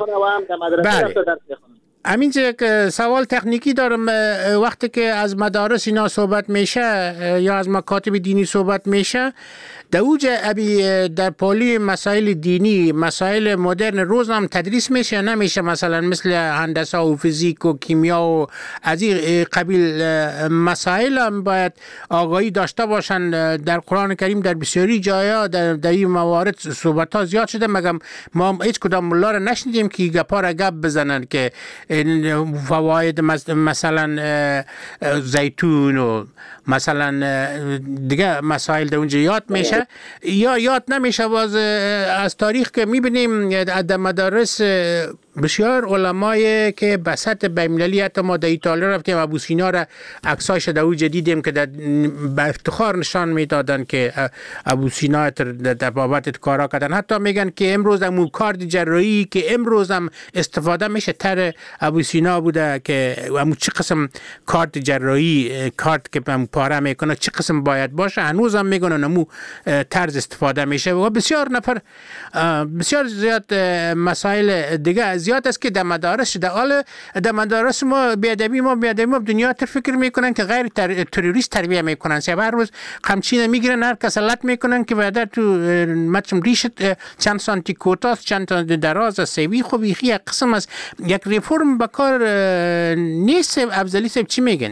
همینجا یک سوال تکنیکی دارم. وقتی که از مدارس اینا صحبت میشه یا از مکاتب دینی صحبت میشه، در اوجا ابی در پالی مسائل دینی، مسائل مدرن روز هم تدریس میشه نمیشه؟ مثلا مثل هندسه و فیزیک و کیمیا و از این قبیل مسائل هم باید آگاهی داشته باشن. در قرآن کریم در بسیاری جایا در این موارد صحبت ها زیاد شده، مگم ما هیچ کدام ملا را نشنیدیم که گپا را گپ بزنن که فواید مثلا زیتون و مثلا دیگه مسائل در اونجا یاد میشه یا یاد نمیشه. باز از تاریخ که میبینیم در مدارس بسیار علمای که بسط بین‌المللی، حتی ما در ایتالیا رفتیم ابو سینا را عکساش در اوج دیدیم که به افتخار نشان میدادن که ابو سینا در بابت کارا کردن. حتی میگن که امروز هم کارت جراحی که امروز هم استفاده میشه تر ابو سینا بوده که همون چه قسم کارت جراحی، کارت که پاره میکنه چه قسم باید باشه، هنوز هم میگن همون طرز استفاده میشه. و بسیار نفر بسیار زیاد مسائل دیگه زیاد است که در مدارس در مدارس ما بیادبی ما دنیا تر فکر میکنن که غیر تروریست تربیه میکنن. هر روز قمچینه میگیرن، هر کس لط میکنن که بعد تو مچم ریشت چند سانتی کوتاست، چند تا دراز سوی خو بیخی یک قسم است. یک ریفرم به کار نیست. افضلی صاحب چی میگن؟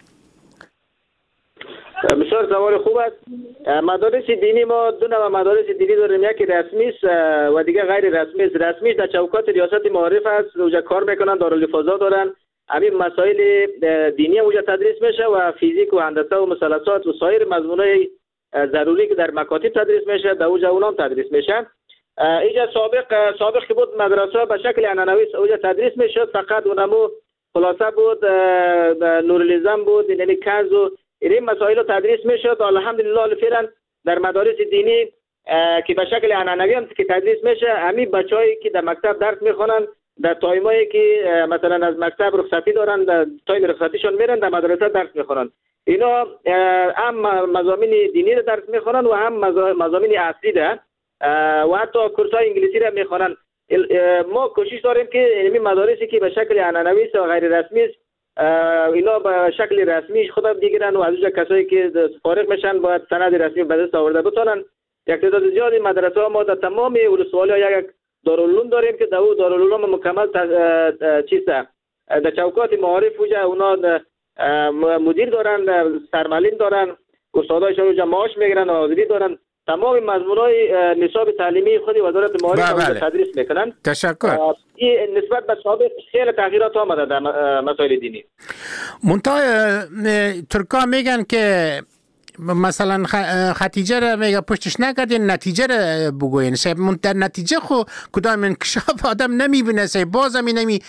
بسیار سوال خوب است. مدارس دینی ما دو نوع مدارس دینی داریم، یکی رسمی است و دیگه غیر رسمی است. رسمی در چوکات ریاست معارف است، اونجا کار میکنن، دارالحفاظا دارن، همین مسائل دینی اونجا تدریس میشه و فیزیک و هندسه و مثلثات و سایر مضمونای ضروری که در مکاتب تدریس میشه در اونجا اونام تدریس میشه. اینجا سابق که بود مدرسه به شکل عنعنوی اونجا تدریس میشد، فقط اونمو خلاصه بود، نورالزم بود، یعنی کنز و این مسائل تدریس میشد. الحمدلله فعلا در مدارس دینی که به شکل عنعنوی هم که تدریس میشه، همین بچه‌ای که در مکتب درس میخونن در تایمایی که مثلا از مکتب رخصتی دارن، در تایم رخصتیشون میرن در مدرسه درس میخونن. اینا هم مضامین دینی رو درس میخونن و هم مضامین اصلی ده و حتی کورسای انگلیسی رو میخونن. ما کوشش داریم که این مدارسی که به شکل عنعنوی است و غیر رسمی است اینا به شکل رسمی خود بگیرن و از اونجا کسایی که فارغ میشن باید سند رسمی به دست آورده بتونن. یک تعداد زیادی مدرسه ها ما در تمام ولسوالی‌ها یک دارالعلوم داریم که در اون دارالعلوم مکمل چیسته در چوکات معارف اونجا اونا مدیر دارن، سرمعلم دارن، استادایشون اونجا معاش میگیرن، حاضری دارن. تمام مضمونای نصاب تعلیمی خود وزارت معارف تدریس میکنن. تشکر. این نسبت به سابق خیلی تغییرات آمده در مسائل دینی. منتها ترکا میگن که مثلا خطیجه را میگه پشتش نکردین، نتیجه را بگوین. در نتیجه خو کدام انکشاف آدم نمیبینه. بازم اینمی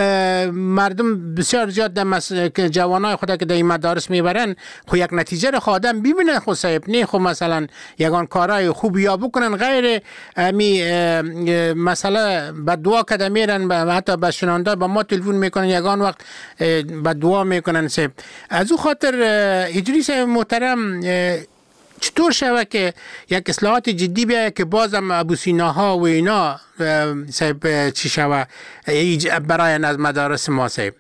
مردم بسیار زیاد که جوانای خدا که در این مدارس میبرن خو یک نتیجه را آدم ببینه. خو صاحب نه خو مثلا یگان کارهای خوبی یا بکنن، غیر امی مثلا به دعا کده میرن، حتی به شنونده به ما تلفن میکنن یگان وقت به دعا میکنن. صاحب از او خاطر ادریس محترم چطور شوه که یک اصلاحات جدی بیاید که بازم ابو سیناها و اینا صاحب چی شوه برای از مدارس ما؟ صاحب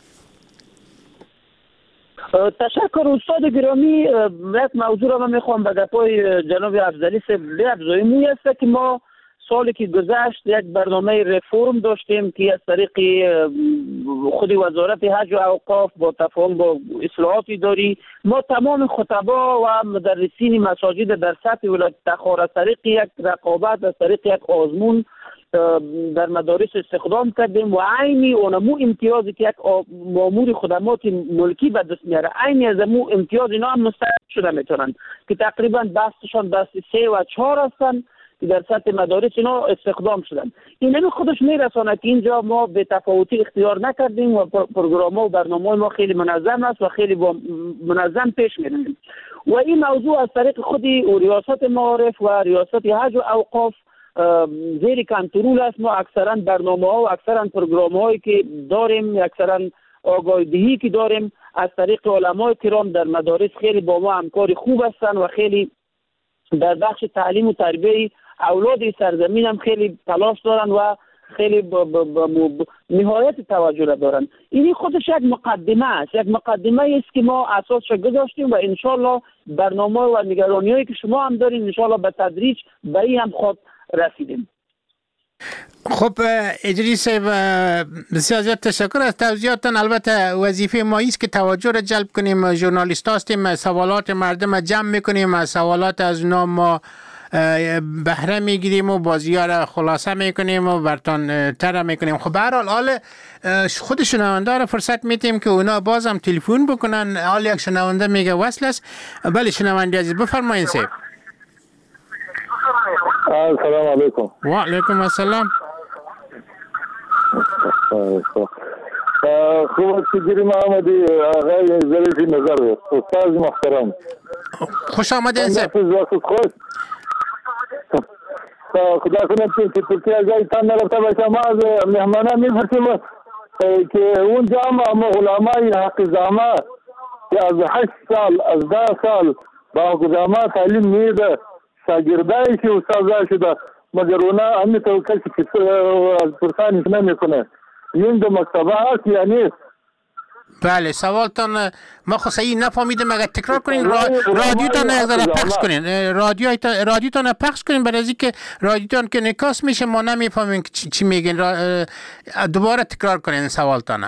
تشکر استاد گرامی. یک موضوع را من میخوام به گپای جناب افضلی صاحب بیافزایم. این است که ما سالی که گذشت یک برنامه رفرم داشتیم که از طریق خود وزارت حج و اوقاف با تفاهم با اصلاحات اداری ما تمام خطبا و مدرسین مساجد در سطح ولایت تخار از طریق یک رقابت، از طریق یک آزمون در مدارس استخدام کردیم و عینی اونمو امتیازی که یک مامور خدمات ملکی به دست میاره عینی از امو امتیاز اینا هم مستحق شده میتونن که تقریبا بستشان بست 3 و 4 هستن که در سطح مدارس اینا استخدام شدن. این خودش میرسانه که اینجا ما به تفاوتی اختیار نکردیم و پروگرام و برنامه ما خیلی منظم است و خیلی منظم پیش میریم و این موضوع از طریق خودی و ریاست معارف و ریاست حج و اوقاف زیر کنترل است. ما اکثرا برنامه ها و اکثرا پروگرام هایی که داریم اکثرا آگاهی که داریم از طریق علمای کرام در مدارس خیلی با ما همکاری خوب هستند و خیلی در بخش تعلیم و تربیه اولاد سرزمین هم خیلی تلاش دارن و خیلی نهایت توجه دارن. این خودش یک مقدمه است، یک مقدمه است که ما اساسش گذاشتیم و انشالله برنامه و نگرانی‌هایی که شما هم دارین انشالله به تدریج به این هم خود رسیدیم. خب ادریس بسیار زیاد تشکر از توضیحاتتان. البته وظیفه ما است که توجه را جلب کنیم، ژورنالیست هستیم، سوالات مردم جمع میکنیم، از سوالات از اونا ما بهره میگیریم و بازی‌ها را خلاصه میکنیم و برتان تر میکنیم. خب به هر حال خود شنونده را فرصت میدیم که اونا بازم تلفن بکنن. حال یک شنونده میگه وصل است. بله شنونده عزیز بفرمایید سید. السلام علیکم. و علیکم السلام. خوب سیدی محمدی آقای ظریفی نظر استاد محترم خوش آمدین سید. خدا کنه که ترکیه جای تان نرفته باشه. ما از مهمانان میپرسیم که اونجا ما علمای حق زعما که از 8 سال از 10 سال با حق زعما تعلیم میده شاگردایی که استاذ شده مگر اونا همینطور کسی که از پرسانش نمیکنه این دو مکتبه هست یا نیست؟ بله سوالتان ما خود صحیح نفهمیدم. اگر تکرار کنین رادیوتان یک ذره پخش کنین، رادیوتان پخش کنین برای از که رادیوتان که نکاس میشه ما نمیفهمیم چی میگین. دوباره تکرار کنین سوالتان.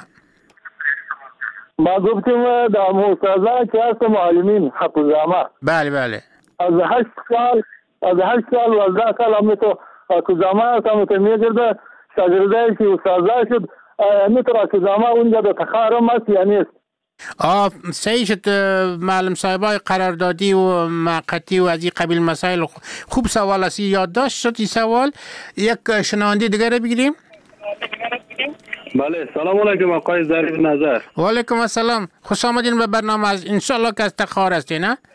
ما گفتیم در استاذان که هست معلمین حق زعما بله بله از 8 سال و از 10 سال هم تو حق زعما هست هم تو میگرده شاگردایی که استاذ شد میتونه که زعما اونجا در تخارم هست یا نیست؟ صحیح شد معلم صاحبای قراردادی و موقتی و از این قبیل مسائل خوب سوال است. یادداشت شد این سوال. یک شنونده دیگر رو بگیریم. بله سلام علیکم آقای ظریف نظر. و علیکم السلام. خوش آمدین به برنامه. از انشالله که از تخار هستین نه؟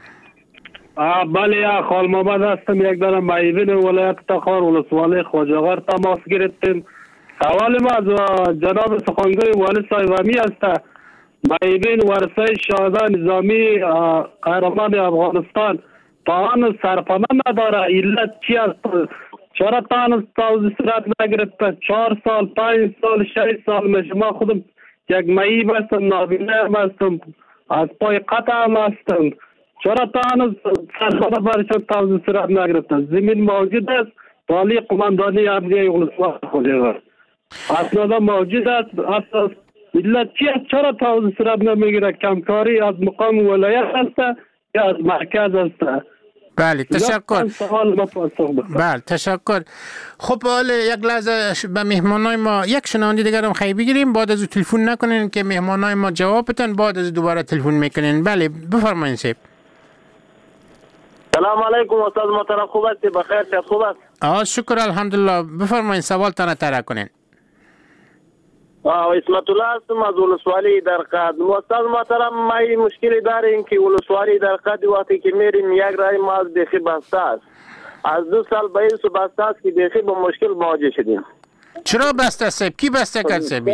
بله یا خال محمد هستم. یک دارم معیبین ولایت تخار ولسوالی خواجه‌غر تماس گرفتیم. سوال ما از جناب سخنگوی والی صاحب همی است. معیبین ورثه شهدا نظامی قهرمان افغانستان تان سرپناه نداره. علت چی است؟ چرا تان صورت نگرفته؟ 4 سال 5 سال 6 سال میشه. ما خودم یک معیب هستم، نابینه هم هستم، از پای قطع هم هستم. چرا تان سرپناه برشان تان صورت نگرفته؟ زمین موجود است. والی قماندانی امنیه ولسوالی خواجه‌غر اسناد موجود است. اساس علت چی است؟ چرا تان صورت نمیگیره؟ کمکاری از مقام ولایت است یا از مرکز است؟ بله تشکر. بله تشکر. خب حالا یک لحظه به مهمانای ما یک شنونده دیگر هم خیلی بگیریم. بعد از تلفن نکنین که مهمانای ما جواب بدن، بعد از دوباره تلفن میکنین. بله بفرمایید سیب. سلام علیکم استاد محترم. خوب هستی؟ بخیر شب خوب است؟ شکر الحمدلله. بفرمایید سوالتان طرح کنین. اسمت الله هستم از ولسوالی درقد. استاد محترم ما این مشکلی داریم که ولسوالی درقد وقتی که میریم یک رای ما از بیخی بسته است. از 2 سال به این سو بسته است که بیخی با مشکل مواجه شدیم. چرا بسته سیب؟ کی بسته کرد سیب؟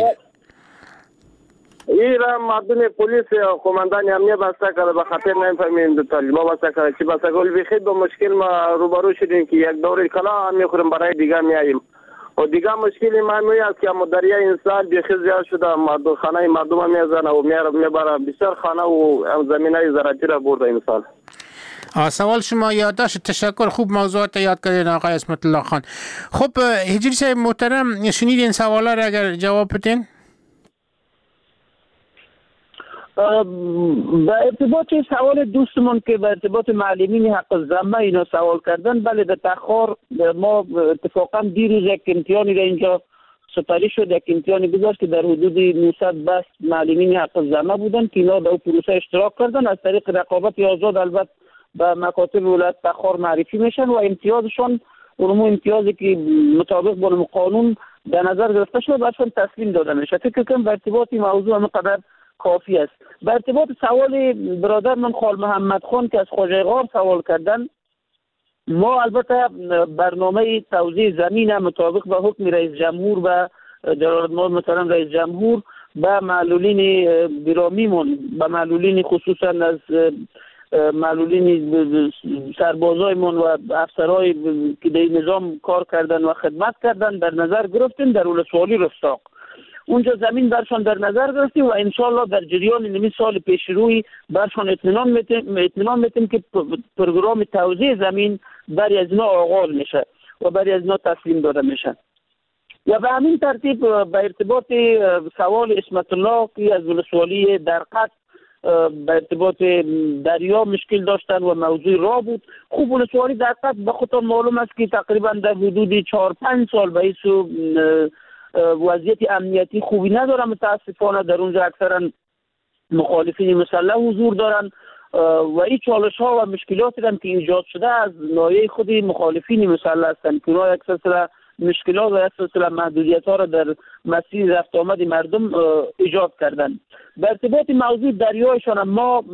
این را مردم پلیس قماندان امنیه بسته کرده. به خاطر نمیفهمیم طالبا بسته کرده چی بسته کرده. بیخی با مشکل ما روبرو شدیم که یک دوره کلا هم میخوریم برای دیگه میاییم و دیگه مشکلی معمولی است که مدیریت این سال بیخی زیاد شده. مردم خانه مردم میزنه و میبره بسیار خانه و زمینه زراعتی را برده این سال. سوال شما یادداشت. تشکر. خوب موضوعات یاد کردین آقای اسمت الله خان. خب هجری صاحب محترم شنیدین سوالا را اگر جواب بدین. به ارتباط سوال دوستمون که به ارتباط معلمین حق الزمه اینا سوال کردن، بله در تخار ما اتفاقا دیروز یک امتحانی را اینجا سپری شد، یک امتحانی گذاشت که در حدود 900 بس معلمین حق الزمه بودن که اینا در پروسه اشتراک کردن، از طریق رقابت آزاد البته به مکاتب ولایت تخار معرفی میشن و امتیازشون اونمو امتیازی که مطابق با قانون در نظر گرفته شده برشون تسلیم داده میشه. فکر کنم به ارتباط موضوع همینقدر کافی است. به ارتباط سوال برادر من خال محمد خان که از خواجه غار سوال کردن، ما البته برنامه توزیع زمین مطابق به حکم رئیس جمهور و جلالت‌مآب محترم رئیس جمهور به معلولین گرامیمون، به معلولین خصوصا از معلولین سربازایمون و افسرهای که در نظام کار کردن و خدمت کردن در نظر گرفتیم در ولسوالی رستاق. اونجا زمین برشان در نظر گرفتیم و انشالله در جریان نمی سال پیش روی برشان اطمینان میتیم که پروگرام توزیع زمین برای از اینا آغاز میشه و برای از اینا تسلیم داده میشه. و به همین ترتیب به ارتباط سوال اسمت الله که از ولسوالی درقد به ارتباط دریا مشکل داشتن و موضوع راه بود. خوب ولسوالی درقد به خودتان معلوم است که تقریبا در حدود 4-5 سال به ایسو وضعیت امنیتی خوبی ندارن، متاسفانه در اونجا اکثرا مخالفین مسلح حضور دارن و این چالش ها و مشکلاتی هم که ایجاد شده از ناحیه خود مخالفین مسلح هستند که اونها یک سلسله مشکلات و یک سلسله محدودیت ها را در مسیر رفت آمد مردم ایجاد کردن. به ارتباط موضوع دریایشان ما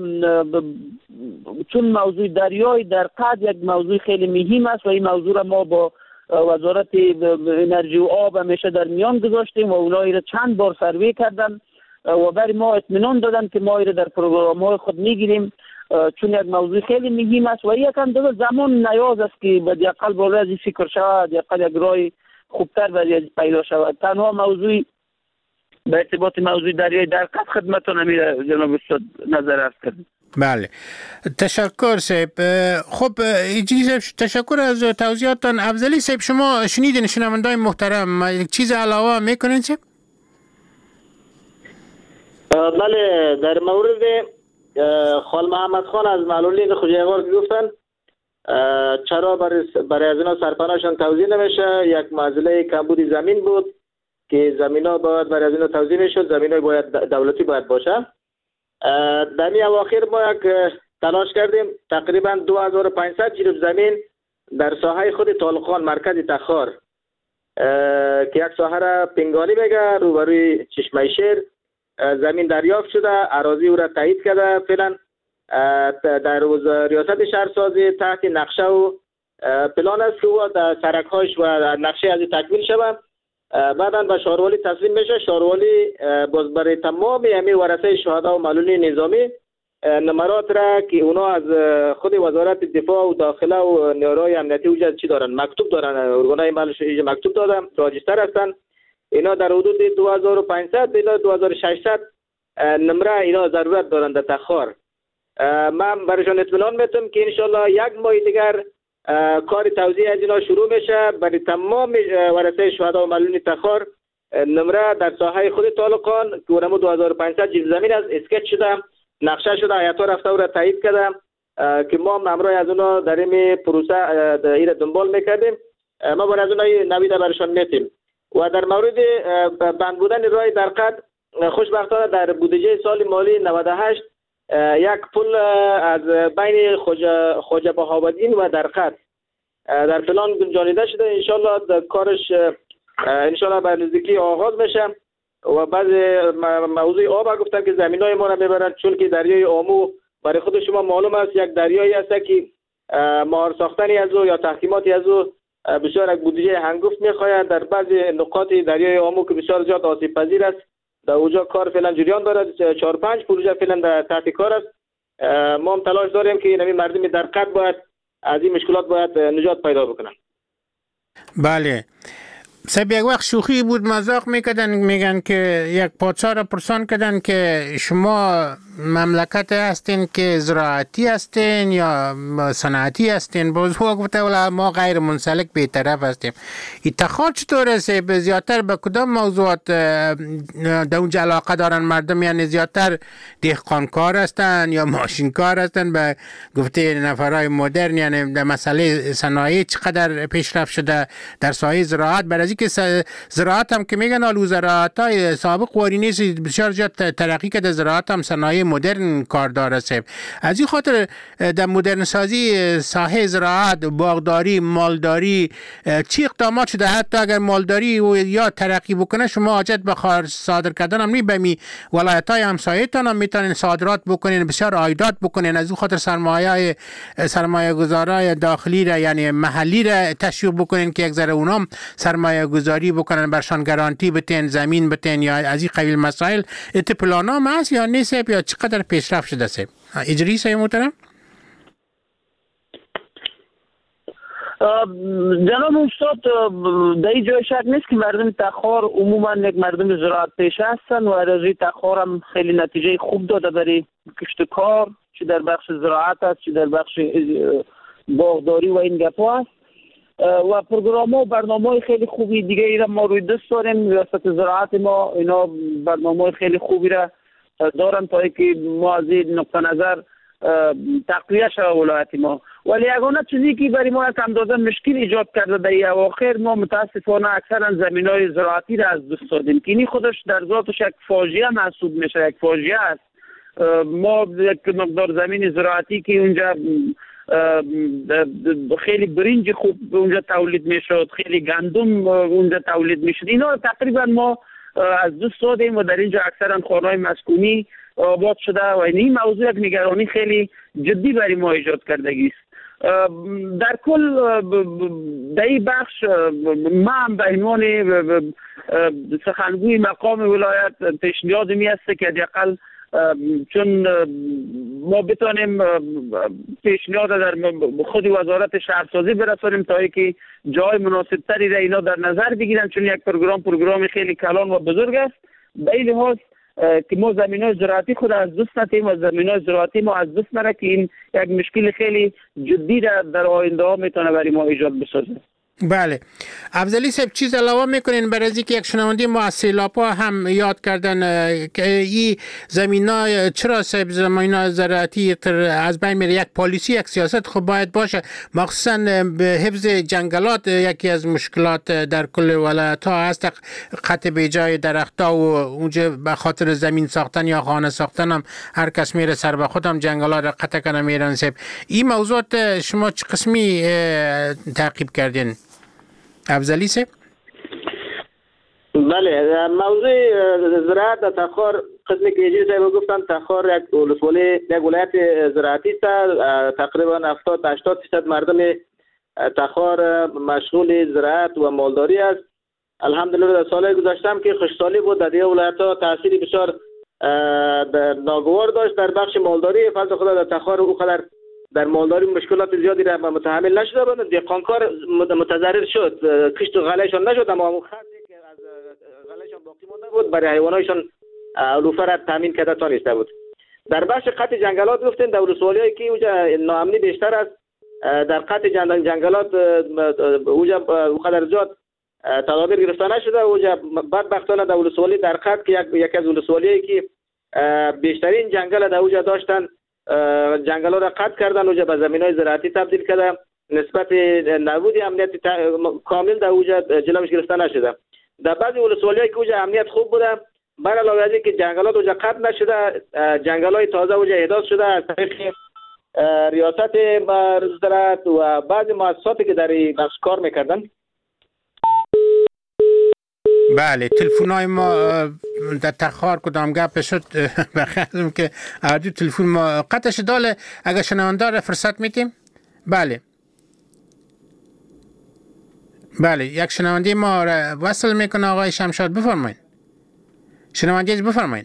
چون موضوع دریای در قد یک موضوع خیلی مهم است و این موضوع را ما با وزارت انرژی و آب همیشه در میان گذاشتیم و اونایی را چند بار سروی کردن و برای ما اطمینان دادن که ما را در پروگرام های خود میگیریم چون یک موضوع خیلی مهم است و یکم دیگه زمان نیاز است که به حداقل بالا از این فکر شود، حداقل یک راه خوبتر برای پیدا شود. تنها موضوع به ارتباط موضوع دریای درقد خدمتتون میره جناب استاد نظر عرض کردم. بله تشکر صاحب. خب اجازه صاحب تشکر از توضیحاتتان. افضلی صاحب شما شنیدین شنوندگان محترم یک چیز علاوه میکنین صاحب؟ بله در مورد خال محمد خان از معلولین خواجه غار گفتن چرا برای از اینا سرپناهشان توزیع نمیشه، یک مسئله کمبود زمین بود که زمینا باید برای از اینا توزیع میشد، زمینای باید دولتی باید باشه. در این اواخر ما یک تلاش کردیم تقریبا 2500 جریب زمین در ساحه خود طالقان مرکز تخار که یک ساحه را پنگانی میگه روبروی چشمه شیر زمین دریافت شده، اراضی او را تایید کرده. فعلا در ریاست شهرسازی تحت نقشه و پلان است که او در سرک‌هاش و نقشه از تکمیل شود، بعدا به شاروالی تسلیم بشه. شاروالی باز برای تمام همه ورثه شهدا و معلولین نظامی نمرات را که اونا از خود وزارت دفاع و داخله و نیروهای امنیتی وجود چی دارن مکتوب دارن، ارگانای مالش مکتوب دادن، راجستر هستن، اینا در حدود 2500 الی 2600 نمره اینا ضرورت دارن در تخار. من برایشان اطمینان میتونم که انشالله یک ماه دیگر کار توزیع از اینا شروع میشه برای تمام ورثه شهدا و معلولین تخار. نمره در ساحه خود طالقان که اونمو 2500 جریب زمین است، اسکچ شده، نقشه شده، آیاتا رفته و را تایید کرده که ما امروز از اونا در این پروسه ایره دنبال میکردیم. ما باید از اونا نویده برشان میتیم. و در مورد بند بودن راه درقد خوشبختانه در بودجه سال مالی 98 یک پل از بین خواجه بهاءالدین و درقد در پلان گنجانیده شده. انشالله کارش انشالله به نزدیکی آغاز میشه و بعض موضوع آب گفتن که زمینای ما را میبرن، چون که دریای آمو برای خود شما معلوم است یک دریایی است که مهار ساختنی از او یا تحکیماتی از او بسیار یک بودجه هنگفت میخواهد. در بعضی نقاط دریای آمو که بسیار زیاد آسیب پذیر است در اونجا کار فعلا جریان دارد، 4-5 پروژه فعلا در تحت کار است. ما هم تلاش داریم که نمی مردم درقد باید از این مشکلات باید نجات پیدا بکنن. بله سب یک وقت شوخی بود مذاق میکردن میگن که یک پادشاه را پرسان کردن که شما مملکت هستین که زراعتی هستین یا صنعتی هستین؟ باز هو گفته ولی ما غیر منسلک به طرف هستیم. اتخاذ چطور است؟ به زیادتر به کدام موضوعات در اونجا علاقه دارن مردم؟ یعنی زیادتر دهقانکار هستن یا ماشینکار هستن؟ به گفته نفرهای مدرن یعنی در مسئله صنایع چقدر پیشرفت شده در سایه زراعت؟ برای که زراعت هم که میگن آلو زراعت‌های سابق واری نیست، بسیار زیاد ترقی کرده زراعت هم صنایع مدرن کاردار است. از این خاطر در مدرن سازی ساحه زراعت، باغداری، مالداری چی اقدامات شده؟ حتی اگر مالداری و یا ترقی بکنه شما حاجت به خارج صادر کردن هم نی، به ولایت‌های همسایه‌تان هم میتونین صادرات بکنین، بسیار عایدات بکنین. از این خاطر سرمایه گذارای داخلی را یعنی محلی را تشویق بکنین که یک ذره اونام سرمایه گذاری بکنن، برشان گارانتی بتین، زمین بتین یا از این قبیل مسائل. پلانام هست یا نیست یا چقدر پیشرفت شده است؟ اجری سه محترم. جناب استاد در این جای شک نیست که مردم تخار عموما یک مردم زراعت پیشه هستن و از تخار هم خیلی نتیجه خوب داده برای کشت کار، چه در بخش زراعت است چه در بخش باغداری و این گپا است. و پروگرام ها و برنامه های خیلی خوبی دیگه ای را ما روی دست داریم. ریاست زراعت ما اینا برنامه های خیلی خوبی را دارن تا اینکه ما از این نقطه نظر تقویه شود ولایت ما. ولی یگانه چیزی که برای ما یک اندازه مشکل ایجاد کرده در این اواخر، ما متاسفانه اکثرا زمین های زراعتی را از دست دادیم که این خودش در ذاتش یک فاجعه محسوب میشه، یک فاجعه است. ما یک مقدار زمین زراعتی که اونجا خیلی برنج خوب اونجا تولید میشد، خیلی گندم اونجا تولید میشد، اینا تقریبا ما از دست دادیم و در اینجا اکثرا خانه‌های مسکونی آباد شده و این موضوع یک نگرانی خیلی جدی برای ما ایجاد کردگی است. در کل در این بخش ما هم به عنوان سخنگوی مقام ولایت پیشنهاد می است که حداقل چون ما بتانیم پیشنهاد در خود وزارت شهرسازی برسانیم تا اینکه جای مناسب تری را اینا در نظر بگیرن، چون یک پروگرام خیلی کلان و بزرگ است. به این لحاظ که ما زمینای زراعتی خود از دست ندیم و زمینای زراعتی ما از دست نره که این یک مشکل خیلی جدی در آینده ها میتونه برای ما ایجاد بسازه. بله افضلی صاحب چیز علاوه میکنین برای اینکه یک شنونده ما از سیلاپا هم یاد کردن که این زمینای چرا صاحب زمینای زراعتی از بین میره؟ یک پالیسی یک سیاست خب باید باشه، مخصوصا به حفظ جنگلات یکی از مشکلات در کل ولایت ها هست، قطع به جای درخت‌ها و اونجا به خاطر زمین ساختن یا خانه ساختن هم هر کس میره سر به خودم جنگلات را قطع کنه میرن. صاحب این موضوعات شما چه قسمی تعقیب کردین؟ افضلی صاحب. بله موضوع زراعت در تخار قسمی که ایجی صاحب گفتن، تخار یک ولایت زراعتی است. تقریبا 70-80% مردم تخار مشغول زراعت و مالداری است. الحمدلله در سال گذشته که خشکسالی بود در دیگر ولایت ها تاثیری بسیار ناگوار داشت در بخش مالداری. فضل خدا در تخار او قدر در مالداری مشکلات زیادی را متحمل نشده بود. دهقانکار متضرر شد، کشت و غلهشان نشد، اما اون خرجی که از غلهشان باقی مانده بود برای حیواناتشان علوفه را تامین کرده تانسته بود. در بخش قطع جنگلات گفتین در ولسوالی‌هایی که اونجا ناامنی بیشتر است، در قطع جنگلات اونجا اونقدر زیاد تدابیر گرفته نشده. اونجا بدبختانه در ولسوالی در قطع که یکی از ولسوالی‌هایی که بیشترین جنگل در اونجا داشتن جنگل را قطع کردن، اونجا به زمینای زراعتی تبدیل کرده. نسبت نبود امنیت کامل در اونجا جلوش گرفته نشده. در بعضی ولسوالی‌ها که اونجا امنیت خوب بوده، بر علاوه از اینکه جنگلات اونجا قطع نشده، جنگل‌های تازه اونجا احداث شده از طریق ریاست زراعت و بعضی مؤسساتی که در این بخش کار میکردن. بله تلفن‌های ما در تخار کدام گپ شد بخاطر که عادی تلفن ما قطع شد. اگر شنونده را فرصت میتیم. بله یک شنونده ما را وصل میکنه آقای شمشاد، بفرمایید. شنونده بفرمایید.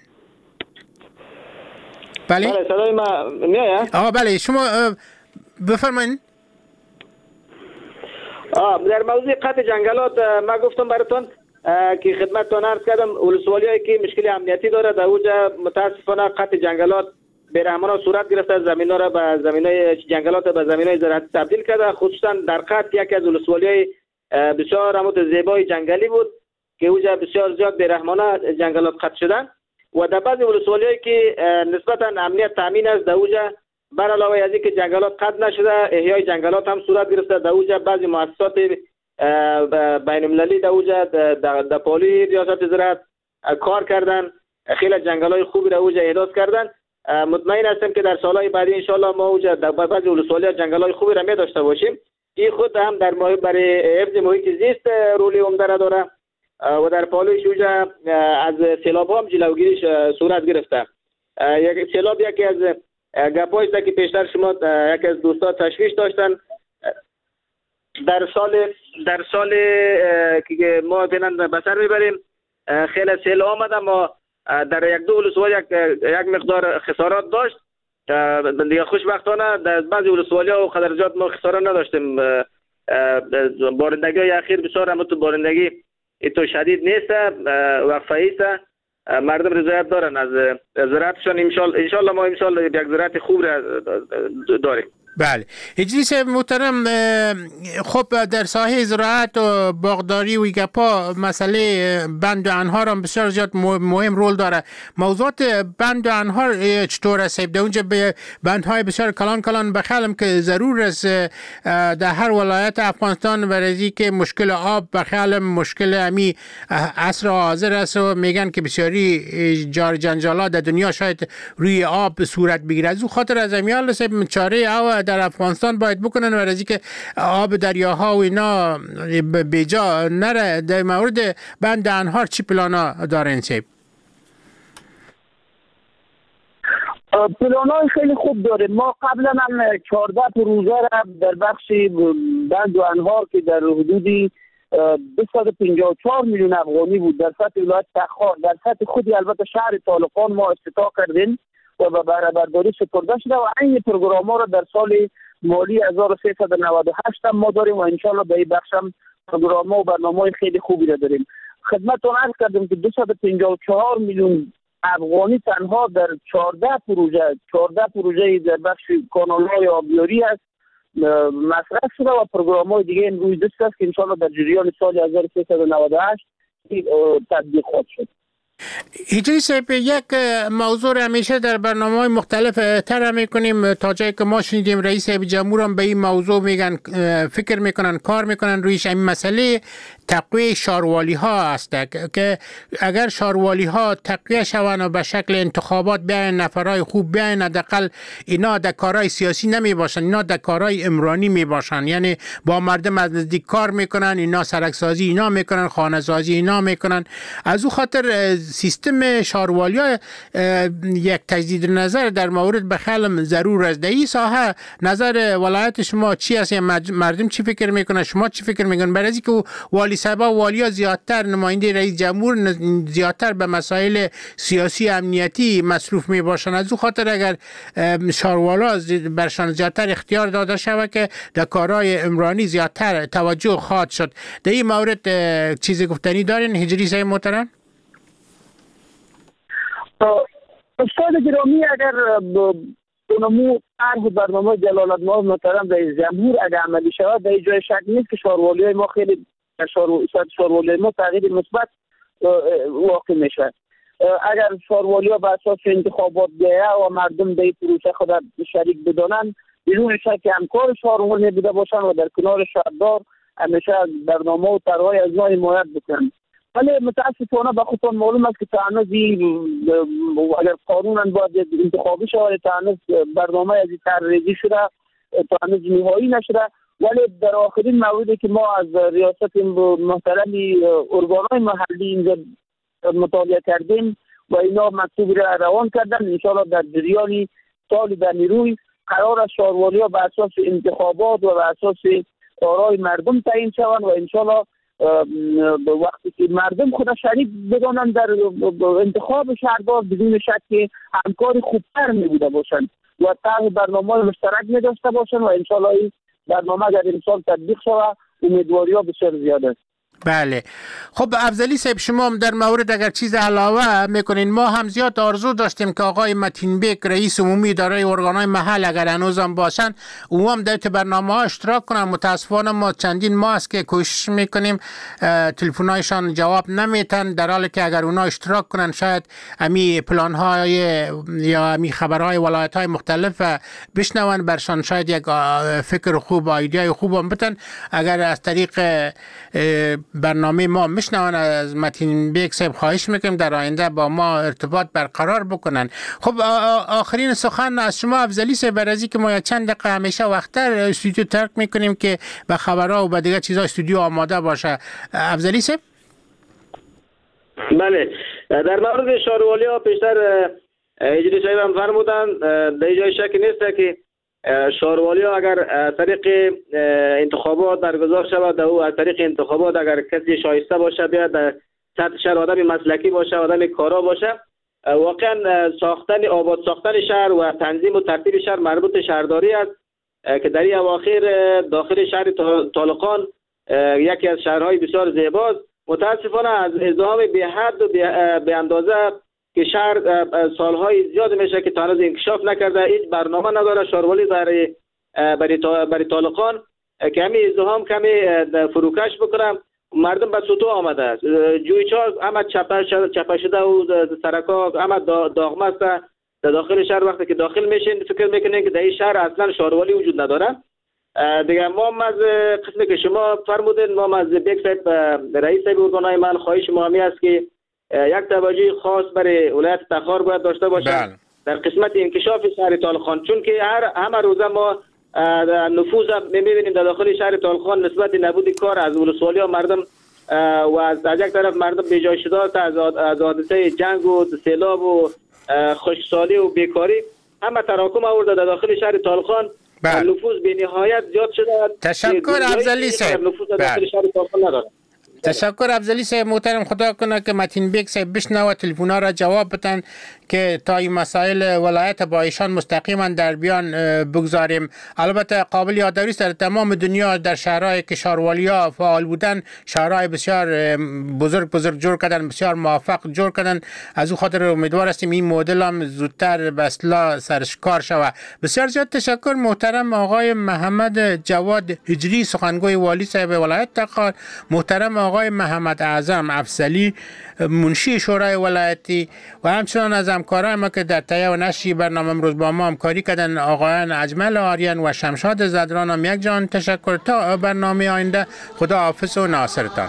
بله صدای ما میاد؟ آقا بله شما بفرمایید. در موضوع قطع جنگلات ما گفتم براتون که خدمتتون عرض کردم ولسوالیایی که مشکل امنیتی داره در اوجا متاسفانه قطع جنگلات بیرحمانه صورت گرفته، زمینا را به زمینای جنگلات به زمینای زراعتی تبدیل کرده. خصوصا در قطع یکی از ولسوالی‌های بسیار عمود زیبای جنگلی بود که اوجا بسیار زیاد بیرحمانه جنگلات قطع شدن و در بعضی ولسوالی‌هایی که نسبتا امنیت تامین است در اوجا بر علاوه از اینکه جنگلات قطع نشده احیای جنگلات هم صورت گرفته. در اوجا بعضی مؤسسات بین‌المللی در اوجا در پالی ریاست زراعت کار کردن، خیلی جنگل‌های خوبی در اوجا احداث کردن. مطمئن هستم که در سالهای بعدی ان شاء الله ما اوجا در بعضی ولسوالی‌ها جنگل‌های خوبی را می داشته باشیم. این خود هم در برای حفظ محیط زیست رولی عمده را داره و در پالوش اوجا از سیلاب‌ها هم جلوگیری صورت گرفته. یک سیلاب یکی از گپایی است که پیشتر شما یکی از دوستان تشویش داشتن در سال که ما فعلا به سر میبریم خیلی سیل آمد، اما در یک دو ولسوالی یک مقدار خسارات داشت. دیگه خوشبختانه در بعضی ولسوالی‌ها و قدرجات ما خسارات نداشتیم. بارندگی اخیر بسیار هم تو بارندگی تو شدید نیست، وقفه‌ای است. مردم رضایت دارن از زراعتشون. ان شاء الله ما امسال یک زراعت خوب داریم. بله اجلیس محترم، خب در ساحه زراعت و باغداری و گپا مسئله بند و انهار هم بسیار زیاد مهم رول داره. موضوعات بند و انهار چطور است؟ در اونجا بندهای بسیار کلان بخیالم که ضرور است در هر ولایت افغانستان برای که مشکل آب بخیالم مشکل امی عصر حاضر است و میگن که بسیاری جار جنجالات در دنیا شاید روی آب صورت بگیره. از او خاطر از امیال چاره او در افغانستان باید بکنن و از اینکه آب دریاها و اینا بیجا نره. در مورد بند انهار چی پلانا دارین سیب؟ پلانای خیلی خوب داریم. ما قبلا هم 14 پروژه را در بخش بند و انهار که در حدودی 254 میلیون افغانی بود در سطح ولایت تخار، در سطح خودی البته شهر طالقان ما افتتاح کردیم و به بهره برداری سپرده شده و این پروگرام ها را در سال مالی 1398 هم ما داریم و انشالله به این بخش هم پروگرام ها و برنامه های خیلی خوبی را داریم. خدمتتون عرض کردم که 254 میلیون افغانی تنها در 14 پروژه در بخش کانال های آبیاری است مصرف شده و پروگرام های دیگه این روی دست است که انشالله در جریان سال 1398 تطبیق خواهد شد. هیچی صاحب، یک موضوع همیشه در برنامه‌های مختلف طرح میکنیم. تا جایی که ما شنیدیم رئیس جمهور هم به این موضوع میگن فکر میکنن کار میکنن رویش. این مسئله تقویه شاروالی ها است که اگر شاروالی ها تقویه شوند و به شکل انتخابات بیاین نفرای خوب بیاین، حداقل اینا در کارهای سیاسی نمی باشن، اینا در کارهای عمرانی می باشن، یعنی با مردم از نزدیک کار میکنن، اینا سرک سازی اینا میکنن، خانه سازی اینا میکنن. از او خاطر سیستم شاروالی ها یک تجدید نظر در مورد بخیالم ضرور است. در این ساحه نظر ولایت شما چی است؟ مردم چی فکر میکنن؟ شما چی فکر میکنن؟ برای اینکه والی صاحبا و والیا زیادتر نماینده رئیس جمهور زیادتر به مسائل سیاسی امنیتی مصروف می باشند، از او خاطر اگر شاروالا برشان زیادتر اختیار داده شود که در کارهای عمرانی زیادتر توجه خواهد شد. در این مورد چیز گفتنی دارین هجری صاحب محترم؟ استاد گرامی، اگر اونمو طرح برنامه جلالت‌مآب محترم رئیس جمهور اگر عملی شود در جای شک نیست که شاروالی ما خیلی شاروالی ما تغییر مثبت واقع میشه. اگر شاروالی ها به اساس انتخابات بیایه و مردم در پروسه خود شریک بدانند بدون شک همکار شاروالی بوده باشند و در کنار شهردار همیشه برنامه و طرح‌های از ما حمایت بکنند. ولی متاسفانه به خودتان معلوم است که تا هنوز اگر قانونا باید انتخابی شود، تا هنوز برنامه از این طرح‌ریزی شده، تا هنوز نهایی نشده. ولی در آخرین موردی که ما از ریاست محترمی ارگان‌های محلی اینجا مطالعه کردیم و اینا مکتوبی را روان کردن، انشاءالله در جریان سال در نیروی قرار است شاروالی‌ها به اساس انتخابات و به اساس آرای مردم تعیین شوند و انشاءالله وقتی که مردم خود شریک بدانند در انتخاب شهردار بدون شک که همکاری خوبتر می‌بوده باشند و طرح برنامه مشترک می‌داشته باشند و انشاءالله این برنامه اگر امسال تطبیق شود امیدواری ها بسیار زیاد است. بله. خب افضلی صاحب، شما در مورد اگر چیز علاوه میکنین، ما هم زیاد آرزو داشتیم که آقای متین بیگ رئیس عمومی اداره ارگانهای محل اگر هنوزم باشن او هم در برنامه ها اشتراک کنن. متاسفانه ما چندین ماه است که کوشش میکنیم تلفن‌هایشان جواب نمیتن، در حالی که اگر اونا اشتراک کنن شاید امی پلان های یا امی خبرهای ولایت های مختلف بشنون، برشان شاید یک فکر خوب، ایده خوب هم بتن. اگر از طریق برنامه ما میشنون از متین بیگ صاحب خواهش میکنیم در آینده با ما ارتباط برقرار بکنن. خب آخرین سخن از شما افضلی صاحب، بر از اینکه ما چند دقیقه همیشه وقت‌تر استودیو ترک میکنیم که به خبرها و به دیگه چیزا استودیو آماده باشه. افضلی صاحب. بله، در مورد شاروالی ها پیشتر اجری صاحب هم فرمودن، در جای شک نیست که شاروالی ها اگر طریق انتخابات برگزار شود او از طریق انتخابات اگر کسی شایسته باشه، بیاد در سطح شهر آدم مسلکی باشه، آدم کارا باشه، واقعا ساختن آباد ساختن شهر و تنظیم و ترتیب شهر مربوط شهرداری است که در این اواخر داخل شهر طالقان یکی از شهرهای بسیار زیباست. متاسفانه از ازدحام به حد و به اندازه که شهر سالهای زیاد میشه که تا هنوز انکشاف نکرده، هیچ برنامه نداره شاروالی برای طالقان که همین ازدحام کمی فروکش بکنم. مردم به سطوح آمده است، جویچا همه چپه شده و سرکا همه داغمه است. در داخل شهر وقتی که داخل میشین فکر میکنین که در این شهر اصلا شاروالی وجود نداره. دیگه ما از قسمی که شما فرمودین، ما از بیگ صاحب رئیس صاحب ارگانهای محل خواهش ما همی است که یک توجه خاص برای ولایت تخار باید داشته باشه در قسمت انکشاف شهر طالقان، چون که همه روزه ما نفوذ میبینیم در داخل شهر طالقان نسبت نبود کار از ولسوالی ها مردم و از یک طرف مردم بیجای شده از حادثه جنگ و سیلاب و خشکسالی و بیکاری همه تراکم آورده در داخل شهر طالقان. نفوذ به نهایت زیاد شده. تشکر افضلی صاحب. تشکر افضلی صاحب محترم. خدا کنه که متین بیگ صاحب بشنوه تلفن‌ها را جواب بدن که تا این مسائل ولایت با ایشان مستقیما در بیان بگذاریم. البته قابل یادآوری است در تمام دنیا در شهرهای که شاروالی‌ها فعال بودن شهرهای بسیار بزرگ جور کردن، بسیار موفق جور کردن. از او خاطر امیدوار هستیم این مدل هم زودتر به اصلاح سرشکار شود. بسیار زیاد تشکر محترم آقای محمد جواد هجری سخنگوی والی صاحب ولایت تخار، محترم آقای محمد اعظم افضلی منشی شورای ولایتی و همچنان از همکارای ما که در تهیه و نشر برنامه امروز با ما همکاری کردن آقایان اجمل آریان و شمشاد زدران هم یک جان تشکر. تا برنامه آینده خدا حافظ و ناصرتان.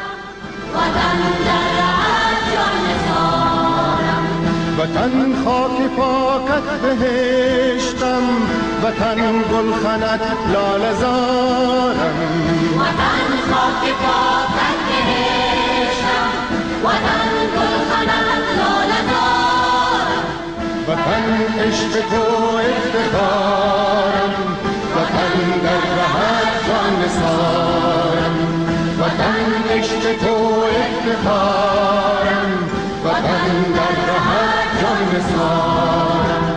وطن خاک پاکت بهشتم، وطن گلخنت لاله زارم، وطن خاک پاکت بهشتم، وطن گلخنت لاله زارم، وطن عشق تو افتخارم، وطن در رهت جان نثارم، وطن عشق تو افتخارم، وطن در رهت جان نثارم.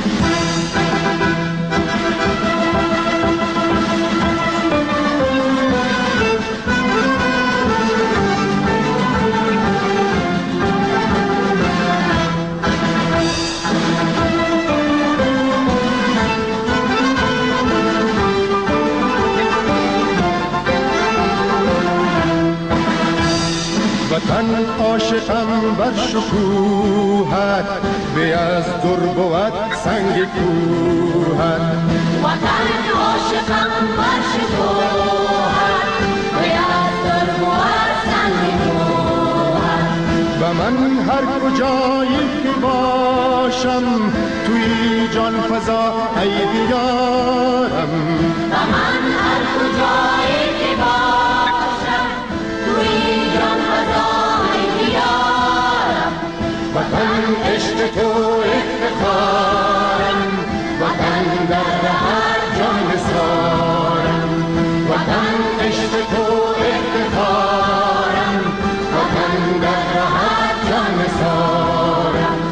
وطن عاشقم بر شکوهت، به از در بود سنگ کوهت، وطن عاشقم بر شکوهت، به از در بود سنگ کوهت، و من هر کجایی که باشم توی جان فضا ای بیارم، و من هر کجایی که باشم توی جان فضا ای بیارم، وطن عشق تو افتخارم، وطن در رهت جان نثارم، وطن عشق تو افتخارم، وطن در رهت جان نثارم.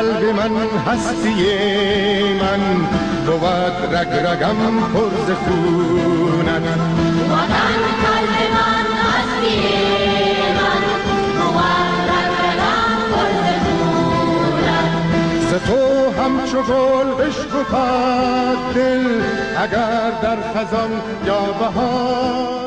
قلب من هستی من بود رگ رگم پر ز خونت وطن قلب من هستی من بود رگ رگم پر ز خونت ز تو همچو گل بشکفد دل اگر در خزان یا بهار